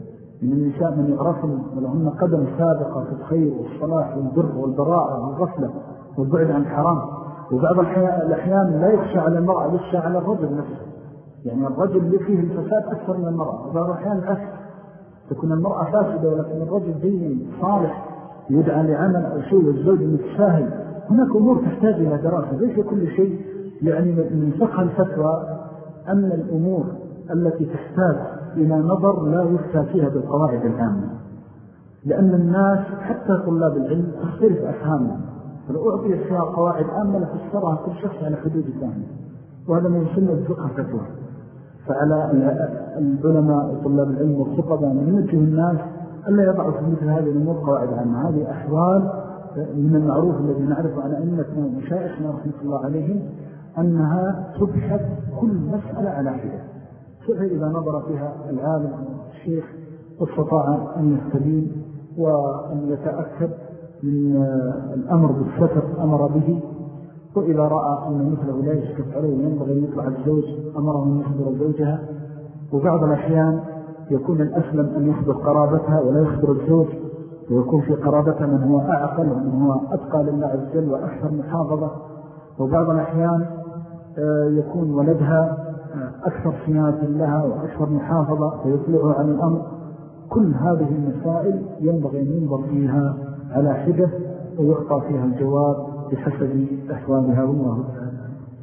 من النساء من يعرفن ولهن قدم سابقة في الخير والصلاح والبر والبراءة والغفلة والبعد عن الحرام. وبعض الأحيان لا يخشى على المرأة، يخشى على الرجل نفسه، يعني الرجل اللي فيه الفساد أكثر من المرأة. وبعض الأحيان العكس، تكون المرأة فاسدة ولكن الرجل دين صالح يدعى لعمل أو شيء والزوج متساهل. هناك أمور تحتاج إلى دراسة، ليس كل شيء يعني من فقه الفتوى أن الأمور التي تحتاج إلى نظر لا يفتى فيها بالقواعد العامة، لأن الناس حتى طلاب العلم تختلف أفهامهم، فلو أعطي فيها قواعد عامة لفسرها كل شخص على حدود فهمه، وهذا من سنة فقه الفتوى. فعلى العلماء وطلاب العلم والخطباء أن يوجه الناس ألا يضعوا في مثل هذه الأمور قواعد عامة. هذه أحوال من المعروف الذي نعرف عن أئمتنا ومشايخنا رحمة الله عليهم أنها تبحث كل مسألة على حدة، إذا نظر فيها العالم الشيخ واستطاع أن يستدين وأن يتأكد من الأمر بالستر أمر به، وإذا رأى أن مثله لا يشكف عليه ينبغي أن يطلع الزوج أمره أن يخبر زوجها. وبعض الأحيان يكون الأسلم أن يخبر قرابتها ولا يخبر الزوج، ويكون في قرابتها من هو أعقل ومن هو أتقى لله عز وجل وأكثر محافظة. وبعض الأحيان يكون ولدها أكثر صيانة لها وأكثر محافظة فيطلعه عن الأمر. كل هذه المسائل ينبغي أن ينظر فيها على حدة ويعطى فيها الجواب بحسب أحوالها. والله تعالى.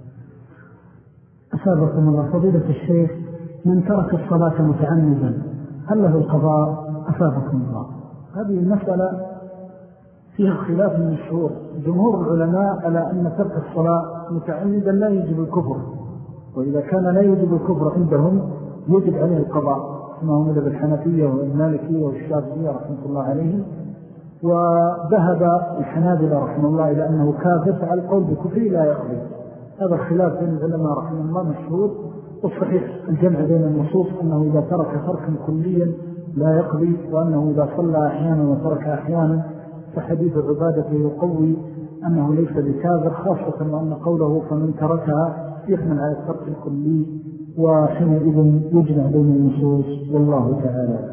أسابقكم الله فضيلة الشيخ، من ترك الصلاة متعمدا هل له القضاء؟ أسابقكم الله. هذه المسألة فيها خلاف من الشهور. جمهور العلماء على أن ترك الصلاة متعمدا لا يجب الكفر، وإذا كان لا يجب الكفر عندهم يجب عليه القضاء، كما هو مذهب الحنفية والمالكية والشافعية رحمة الله عليهم. وذهب الحنابلة رحمه الله إلى أنه كافر، فعلى القول بكفره لا يقضي. هذا الخلاف بين العلماء رحمه الله مشهور، والصحيح الجمع بين النصوص أنه إذا ترك تركا كليا لا يقضي، وأنه إذا صلى أحيانا وترك أحيانا فحديث عبادته يقوي أنه ليس بكافر، خاصة وأن قوله فمن تركها يحمل على الترك الكلي، وحينئذ يجمع بين النصوص. والله تعالى.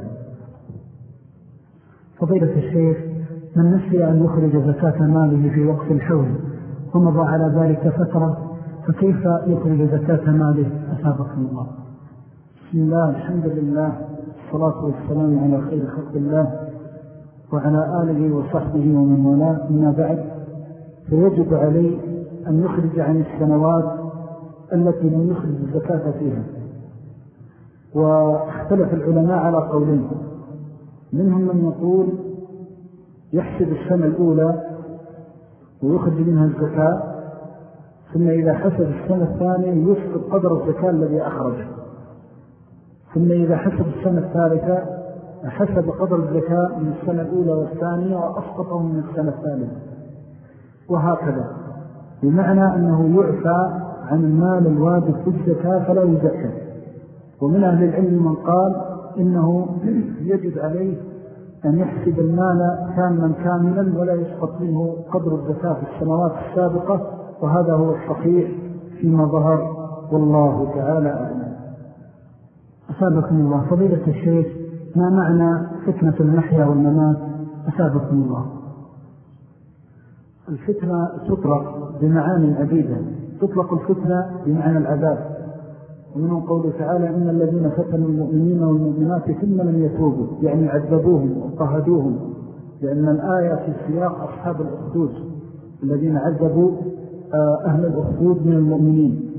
فضيلة الشيخ، من نسي أن يخرج زكاة ماله في وقت الحول ومضى على ذلك فترة، فكيف يخرج زكاة ماله؟ أسابقكم الله. بسم الله، الحمد لله، الصلاة والسلام على خير خلق الله وعلى آله وصحبه ومن والاه. من بعد، فيجب عليه أن يخرج عن السنوات التي لم يخرج الزكاة فيها. واختلف العلماء على قولين، منهم من يقول يحسب السنة الأولى ويخرج منها الزكاة، ثم إذا حسب السنة الثانية يسقط قدر الزكاة الذي أخرجه، ثم إذا حسب السنة الثالثة حسب قدر الزكاة من السنة الأولى والثانية وأسقطه من السنة الثالثة، وهكذا، بمعنى أنه يعفى عن المال الواجب في الزكاة فلا يزكى. ومن أهل العلم من قال إنه يجب عليه أن يحسب المال كاملا كاملا ولا يسقط منه قدر الزكاة في السنوات السابقة، وهذا هو الصحيح فيما ظهر، والله تعالى أعلم. أسابقكم الله. فضيلة الشيخ، ما معنى فتنة المحيا والممات؟ أسابقكم الله. الفتنة تطلق بمعاني عديدة. تطلق الفتنة بمعنى العذاب، ومنهم قوله تعالى إن الذين فتنوا المؤمنين والمؤمنات ثم لم يتوبوا، يعني عذبوهم واضطهدوهم، لأن الآية في سياق أصحاب الأخدود الذين عذبوا أهل الأخدود من المؤمنين.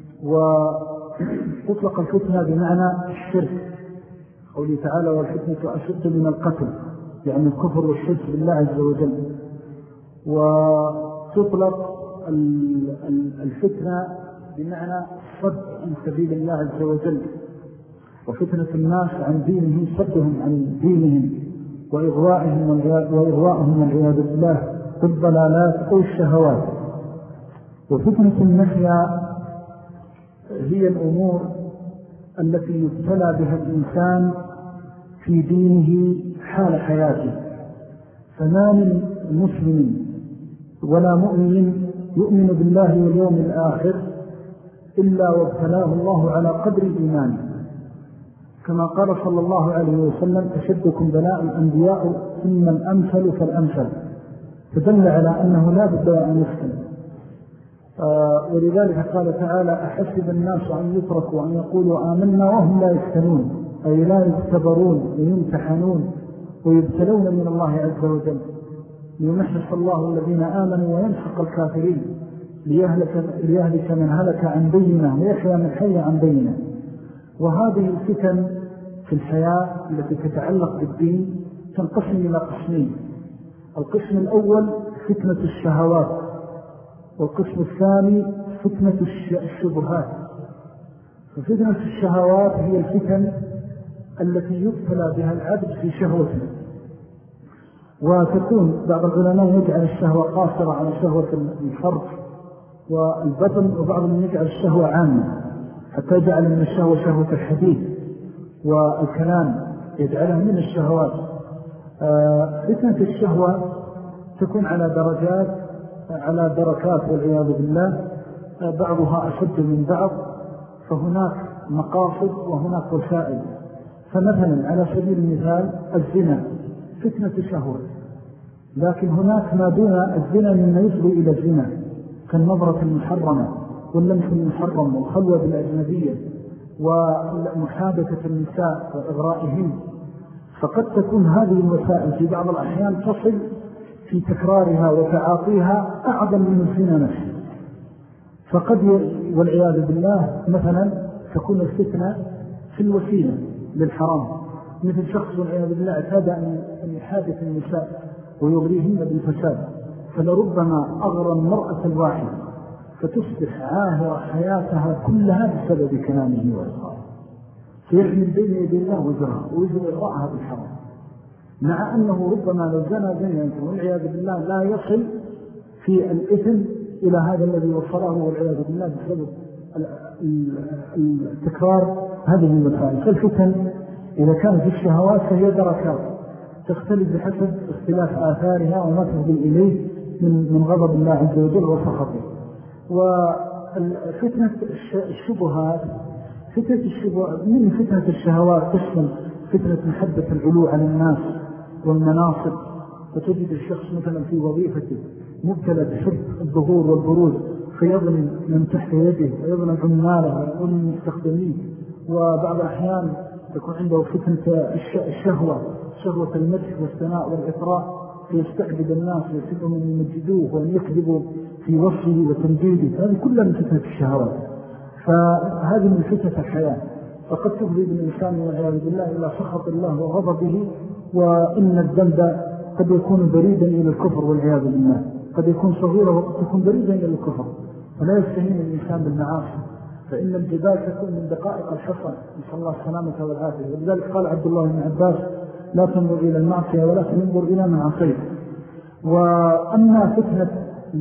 وتطلق الفتنة بمعنى الشرك، قوله تعالى والفتنة أشد من القتل، يعني الكفر والشرك بالله عز وجل. وتطلق الفتنة بمعنى صد عن سبيل الله عز وجل، وفتنة الناس عن دينهم صدهم عن دينهم وإغواءهم وإغواءهم والعياذ بالله بالضلالات أو الشهوات. وفتنة المحيا هي الأمور التي يبتلى بها الإنسان في دينه حال حياته، فما من مسلم ولا مؤمن يؤمن بالله واليوم الآخر إلا وابتلاه الله على قدر إيمانه، كما قال صلى الله عليه وسلم أشدكم بلاء الأنبياء ثم الأمثل فالأمثل، فدل على أنه لا بد أن يفتن. آه ولذلك قال تعالى أحسب الناس أن يتركوا أن يقولوا آمنا وهم لا يفتنون، أي لا يختبرون ويمتحنون ويبتلون من الله عز وجل، ليمحص الله الذين آمنوا ويمحق الكافرين، ليهلك, ليهلك من هلك عن بينه ويحيى من حي عن بينه. وهذه الفتن في الحياة التي تتعلق بالدين تنقسم إلى قسمين: القسم الأول فتنة الشهوات، والقسم الثاني فتنة الشبهات. ففتنة الشهوات هي الفتن التي يبتلى بها العبد في شهوته، وتكون بعض العلماء يجعل الشهوة قاصرة على شهوة الفرج والبطن، وبعضهم يجعل الشهوة عامة حتى يجعل من الشهوة شهوة الحديث والكلام، يجعلها من الشهوات. فتنة الشهوة تكون على درجات على دركات والعياذ بالله، بعضها أشد من بعض، فهناك مقاصد وهناك وسائل. فمثلا على سبيل المثال الزنا فتنة شهوة، لكن هناك ما دون الزنا مما يفضي إلى الزنا كالنظرة المحرمة واللمس المحرم والخلوة بالأجنبية ومحادثة النساء وإغرائهن. فقد تكون هذه الوسائل في بعض الأحيان تصل في تكرارها وتعاطيها أعظم من الزنا نفسه. فقد والعياذ بالله مثلا تكون الفتنة في الوسيلة للحرام، مثل شخص والعياذ بالله اعتاد أن يحادث النساء ويغريهن بالفساد، فلربما أغرى المرأة الواحدة فتصبح عاهرة حياتها كلها بسبب كلامه وإغراءه، فيحمل بين يدي الله وزرها ويزر إغراءها بالحرام، مع أنه ربما لو زنى زنيا والعياذ بالله لا يصل في الإثم إلى هذا الذي وصله والعياذ بالله بسبب التكرار هذه المسائل. فالفتن إذا كانت في الشهوات فهي دركات تختلف بحسب اختلاف آثارها وما تفضي إليه من من غضب الله عز وجل وسخطه. وفتنة الشبهات فتنة الشبهات من فتنة الشهوات تشمل فتنة محبة العلو على الناس والمناصب، وتجد الشخص مثلا في وظيفته مبتلى بحب الظهور والبروز فيظلم من تحت يده ويظلم عماله ويظلم المستخدمين. وبعض الأحيان تكون عنده فتنة الشهوة، شهوة المدح والثناء والإطراء، فيستعبد الناس ويسبهم من يمجدوه وأن يكذبوا في وصفه وتمجيده. هذه كلها من فتنة الشهوات. فهذه من فتنة الحياة، فقد تفضي بالإنسان والعياذ بالله إلى سخط الله وغضبه. وإن الذنب قد يكون بريدا إلى الكفر والعياذ بالله، قد يكون صغيرا وقد يكون بريدا إلى الكفر، فلا يستهين الإنسان بالمعاصي، فإن الجبال تكون من دقائق الحصى، نسأل الله السلامة والعافية. ولذلك قال عبد الله بن عباس: لا تنظر إلى المعصية ولكن انظر إلى من عصيت. وأما فتنة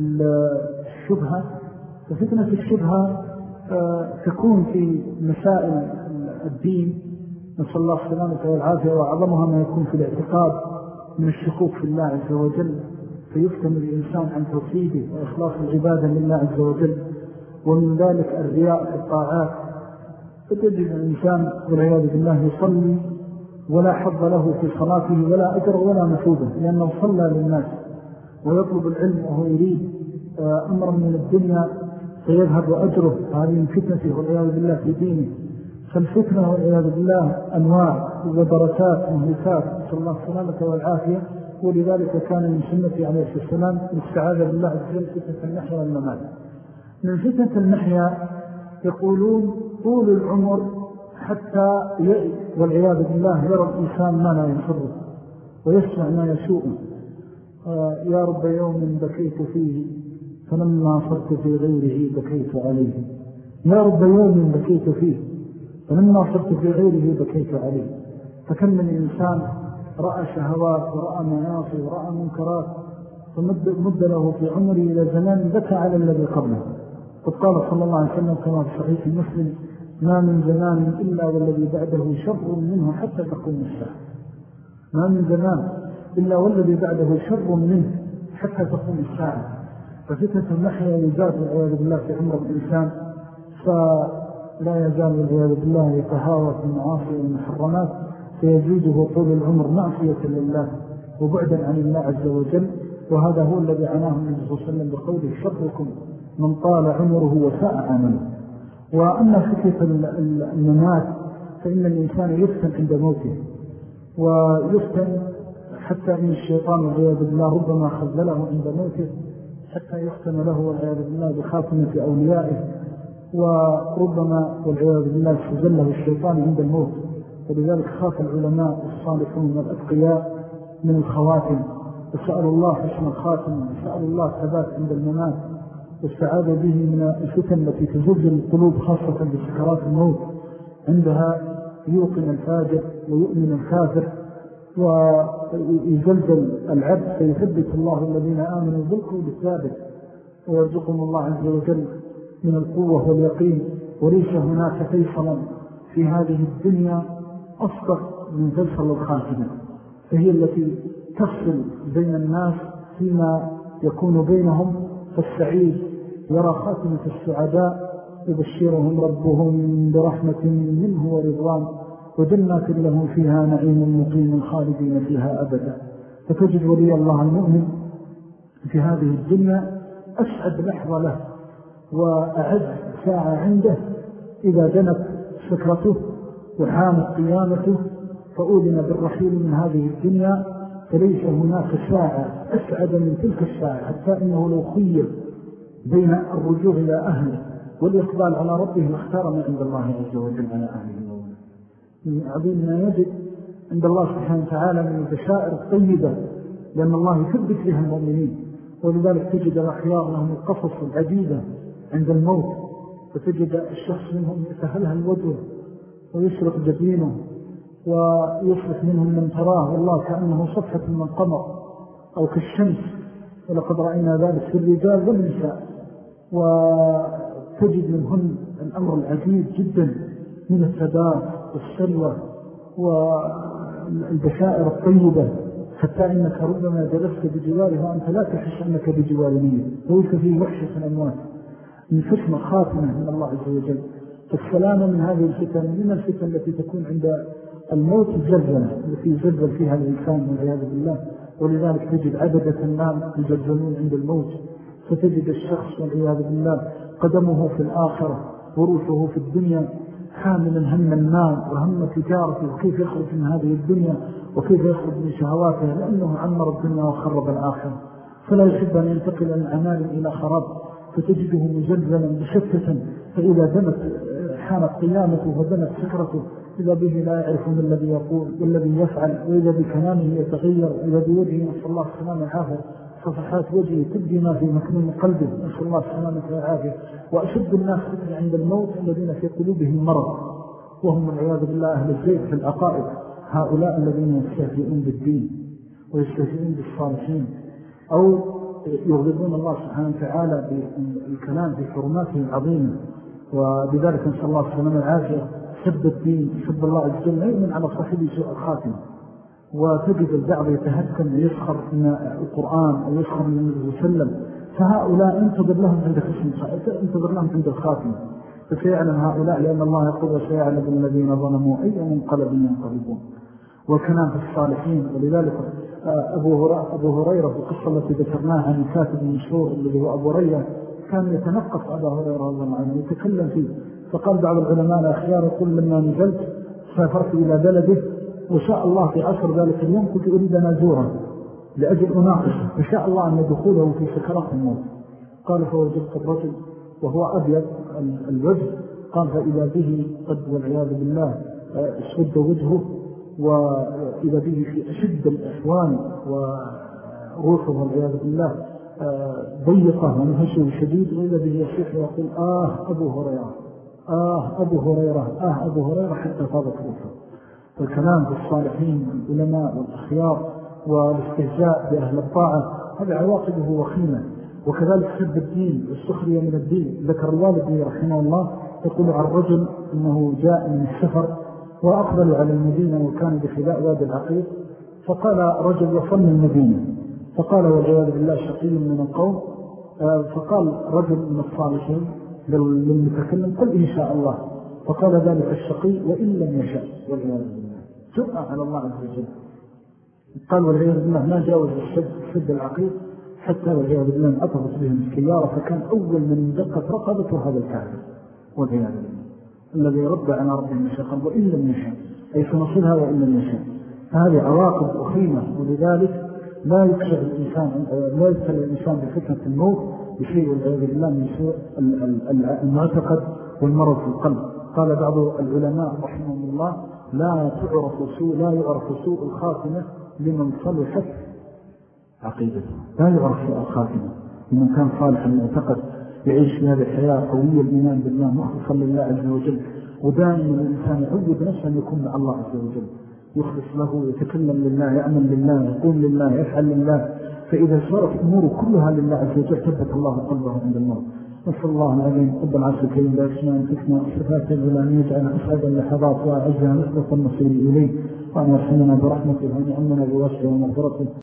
الشبهة ففتنة الشبهة تكون في مسائل الدين، نسأل الله السلامة والعافية، وأعظمها ما يكون في الاعتقاد من الشكوك في الله عز وجل، فيفتن الإنسان عن توحيده وإخلاص العبادة لله عز وجل. ومن ذلك الرياء في الطاعات، فتجد الإنسان والعياذ بالله يصلي ولا حظ له في صلاته ولا أجر ولا مثوبة، لأنه صلى للناس ويطلب العلم وهو يريد أمرا من الدنيا فيذهب أجره. هذه من فتنته والعياذ بالله في دينه. فالفتنة والعياذ بالله أنواع وبركات مهلكات، نسأل الله السلامة والعافية. ولذلك كان من سنة عليه السلام الاستعاذة بالله عز وجل فتنة المحيا والممات. من فتنة المحيا يقولون طول العمر حتى يأي والعياذ بالله يرى الإنسان ما لا يسره ويسمع ما يسوءه. آه يا رب يوم بكيت فيه فلما صرت في غيره بكيت عليه. يا رب يوم بكيت فيه فلما صرت في غيره بكيت عليه. فكم من إنسان رأى شهوات ورأى معاصي ورأى منكرات فمد له في عمره إلى زمان بكى على الذي قبله. قد قال صلى الله عليه وسلم كما في صحيح مسلم: ما من زمان إلا والذي بعده شر منه حتى تقوم الساعة. ما من زمان إلا والذي بعده شر منه حتى تقوم الساعة. ففتنة المحيا يزاد والعياذ بالله في عمر الإنسان. لا يزال والعياذ بالله يتهاوى في المعاصي والمحرمات فيزيده طول العمر معصية لله وبعدا عن الله عز وجل. وهذا هو الذي عناه النبي صلى الله عليه وسلم بقوله شركم من طال عمره وساء عمله. وأما فكرة الممات فإن الإنسان يفتن عند موته، ويفتن حتى إن الشيطان والعياذ بالله ربما خذله عند موته حتى يختم له والعياذ بالله بخاتمة أوليائه، وربما والعياذ بالله خذله الشيطان عند الموت. ولذلك خاف العلماء الصالحون والأتقياء من الخواتم، وسأل الله حسن الخاتم، وسأل الله الثبات عند الممات، واستعاذ به من الفتن التي تزلزل القلوب خاصة بسكرات الموت. عندها يوقن الفاجر ويؤمن الكافر ويزلزل العبد، فيثبت الله الذين آمنوا بالقول الثابت ويرزقهم الله عز وجل من القوة واليقين. وليس هناك فيصلا في هذه الدنيا أصدق من فيصل الخاتمة، فهي التي تفصل بين الناس فيما يكون بينهم. فالسعيد يرى خاتمة السعداء يبشرهم ربهم برحمة منه ورضوان وجنات لهم فيها نعيم مقيم خالدين فيها أبدا. فتجد ولي الله المؤمن في هذه الدنيا أسعد لحظة له وأعز ساعة عنده إذا جنت سكرته وحامت قيامته فأولنا بالرحيل من هذه الدنيا. فليس هناك ساعة أسعد من تلك الساعة، حتى إنه لو خير بين الرجوع إلى أهله والإقبال على ربه اختار ما عند الله عز وجل على أهله. من عظيم ما يجد عند الله سبحانه وتعالى من البشائر الطيبة، لأن الله يثبت بها المؤمنين. ولذلك تجد الأخيار لهم القصص العديدة عند الموت، فتجد الشخص منهم يتهلها الوجه ويشرق جبينه ويصرف منهم من تراه والله كأنه صفحة من قمر أو كالشمس، ولقد رأينا ذلك في الرجال والنساء. وتجد منهن الأمر العجيب جدا من الثبات والسلوى والبشائر الطيبة، حتى إنك ربما جلست بجوارها وأنت لا تحس أنك بجوارنية، وليس فيه وحشة الأموات من حسن خاتمة من الله عز وجل. فالسلامة من هذه الفتن من الفتن التي تكون عند الموت الزلزلة التي يزلزل فيها الإنسان والعياذ بالله. ولذلك تجد عددة النام يزلزلون عند الموت، فتجد الشخص والعياذ بالله قدمه في الآخرة وروحه في الدنيا حاملا هم المال وهم تجارته وكيف يخرج من هذه الدنيا وكيف يخرج من شهواته، لأنه عمر الدنيا وخرب الآخرة، فلا يحب أن ينتقل من أعمال إلى خراب. فتجده مزلزلا مشتتا، فإذا دمت حانت قيامته ودمت سكرته إذا به لا يعرف من الذي يقول والذي يفعل، وإذا بكلامه يتغير، وإذا بوجهه نسأل الله السلامة والعافية صفحات وجهه تبدي ما في مكنون قلبه نسأل الله السلامة والعافية. وأشد الناس فتنة عند الموت الذين في قلوبهم مرض، وهم والعياذ بالله أهل الزيغ في العقائد، هؤلاء الذين يستهزئون بالدين ويستهزئون بالصالحين أو يغضبون الله سبحانه وتعالى بالكلام في حرماته العظيمة. وبذلك نسأل الله السلامة والعافية سب الدين سب الله عز وجل يؤمن على صاحبه سوء الخاتم. وتجد البعض يتهكم ويسخر من القرآن أو يسخر من النبي صلى الله عليه وسلم، فهؤلاء انتظر لهم عند حسن انتظر لهم عند الخاتم، فسيعلم هؤلاء لأن الله يقول وسيعلم الذين ظلموا أي منقلب ينقلبون. وكلام في الصالحين. ولذلك أبو هريرة في القصة التي ذكرناها عن كاتب المشهور الذي هو أبو هريرة كان يتنقص أبا هريرة رضي الله عنه يتكلم فيه، فقال بعض العلماء الأخيار يقول لما نزلت سافرت إلى بلده وشاء الله في عصر ذلك اليوم كنت أريد أن أزوره لأجل أناقشه، فشاء الله أن يدخله في سكرات الموت. قال فوجدت الرجل وهو أبيض الوجه، قال فإذا به قد والعياذ بالله اسود وجهه، وإذا به في أشد الأحوال وروحه والعياذ بالله ضيقة ونهشه شديد، وإذا به يصيح ويقول آه أبو هريرة آه أبو هريرة آه أبو هريرة حتى فاضت روحه. فالكلام بالصالحين والعلماء والأخيار والاستهزاء بأهل الطاعة هذا عواقبه وخيمة. وكذلك سب الدين والسخرية من الدين. ذكر الوالد رحمه الله يقول عن الرجل أنه جاء من السفر وأقبل على المدينة وكان بخلاء وادي العقيق، فقال رجل وصلنا المدينة، فقال والعياذ بالله شقي من القوم، فقال رجل من الصالحين للمتكلم قل إن شاء الله، فقال ذلك الشقي وإن لم يشاء والعياذ بالله، جرأة على الله عز وجل. قال والعياذ بالله ما جاوز السد سد العقيق حتى والعياذ بالله انعطفت بهم السيارة، فكان أول من دقت رقبته هذا الكافر والعياذ بالله الذي رد على ربه المشاقل وإن لم يشاء، أي سنصلها وإن لم يشاء. هذه عواقب أخيمة، ولذلك لا يكشف الإنسان لا يبتلى الإنسان بفتنة الموت بشيء والعياذ بالله من سوء المعتقد والمرض في القلب. قال بعض العلماء رحمهم الله لا تعرف سوء لا يعرف سوء الخاتمة لمن صلحت عقيدته، لا يعرف سوء الخاتمة لمن كان صالح المعتقد يعيش في هذه الحياة قوية الإيمان بالله مخلصا لله عز وجل. ودائما الإنسان يعود بنفسه أن يكون مع الله عز وجل، يخلص له، يتكلم لله، يعمل لله، يقوم لله، يفعل لله. فإذا صارت أموره كلها لله عز وجل ثبت الله قلبه عند الموت. نسأل الله العظيم رب العرش الكريم بأسماء الحسنى وصفاته العلى أن يجعل أسعد اللحظات وأعزها نسبة المصير إليه، وأن يرحمنا برحمته وأن يعمنا بواسعه ومغفرته.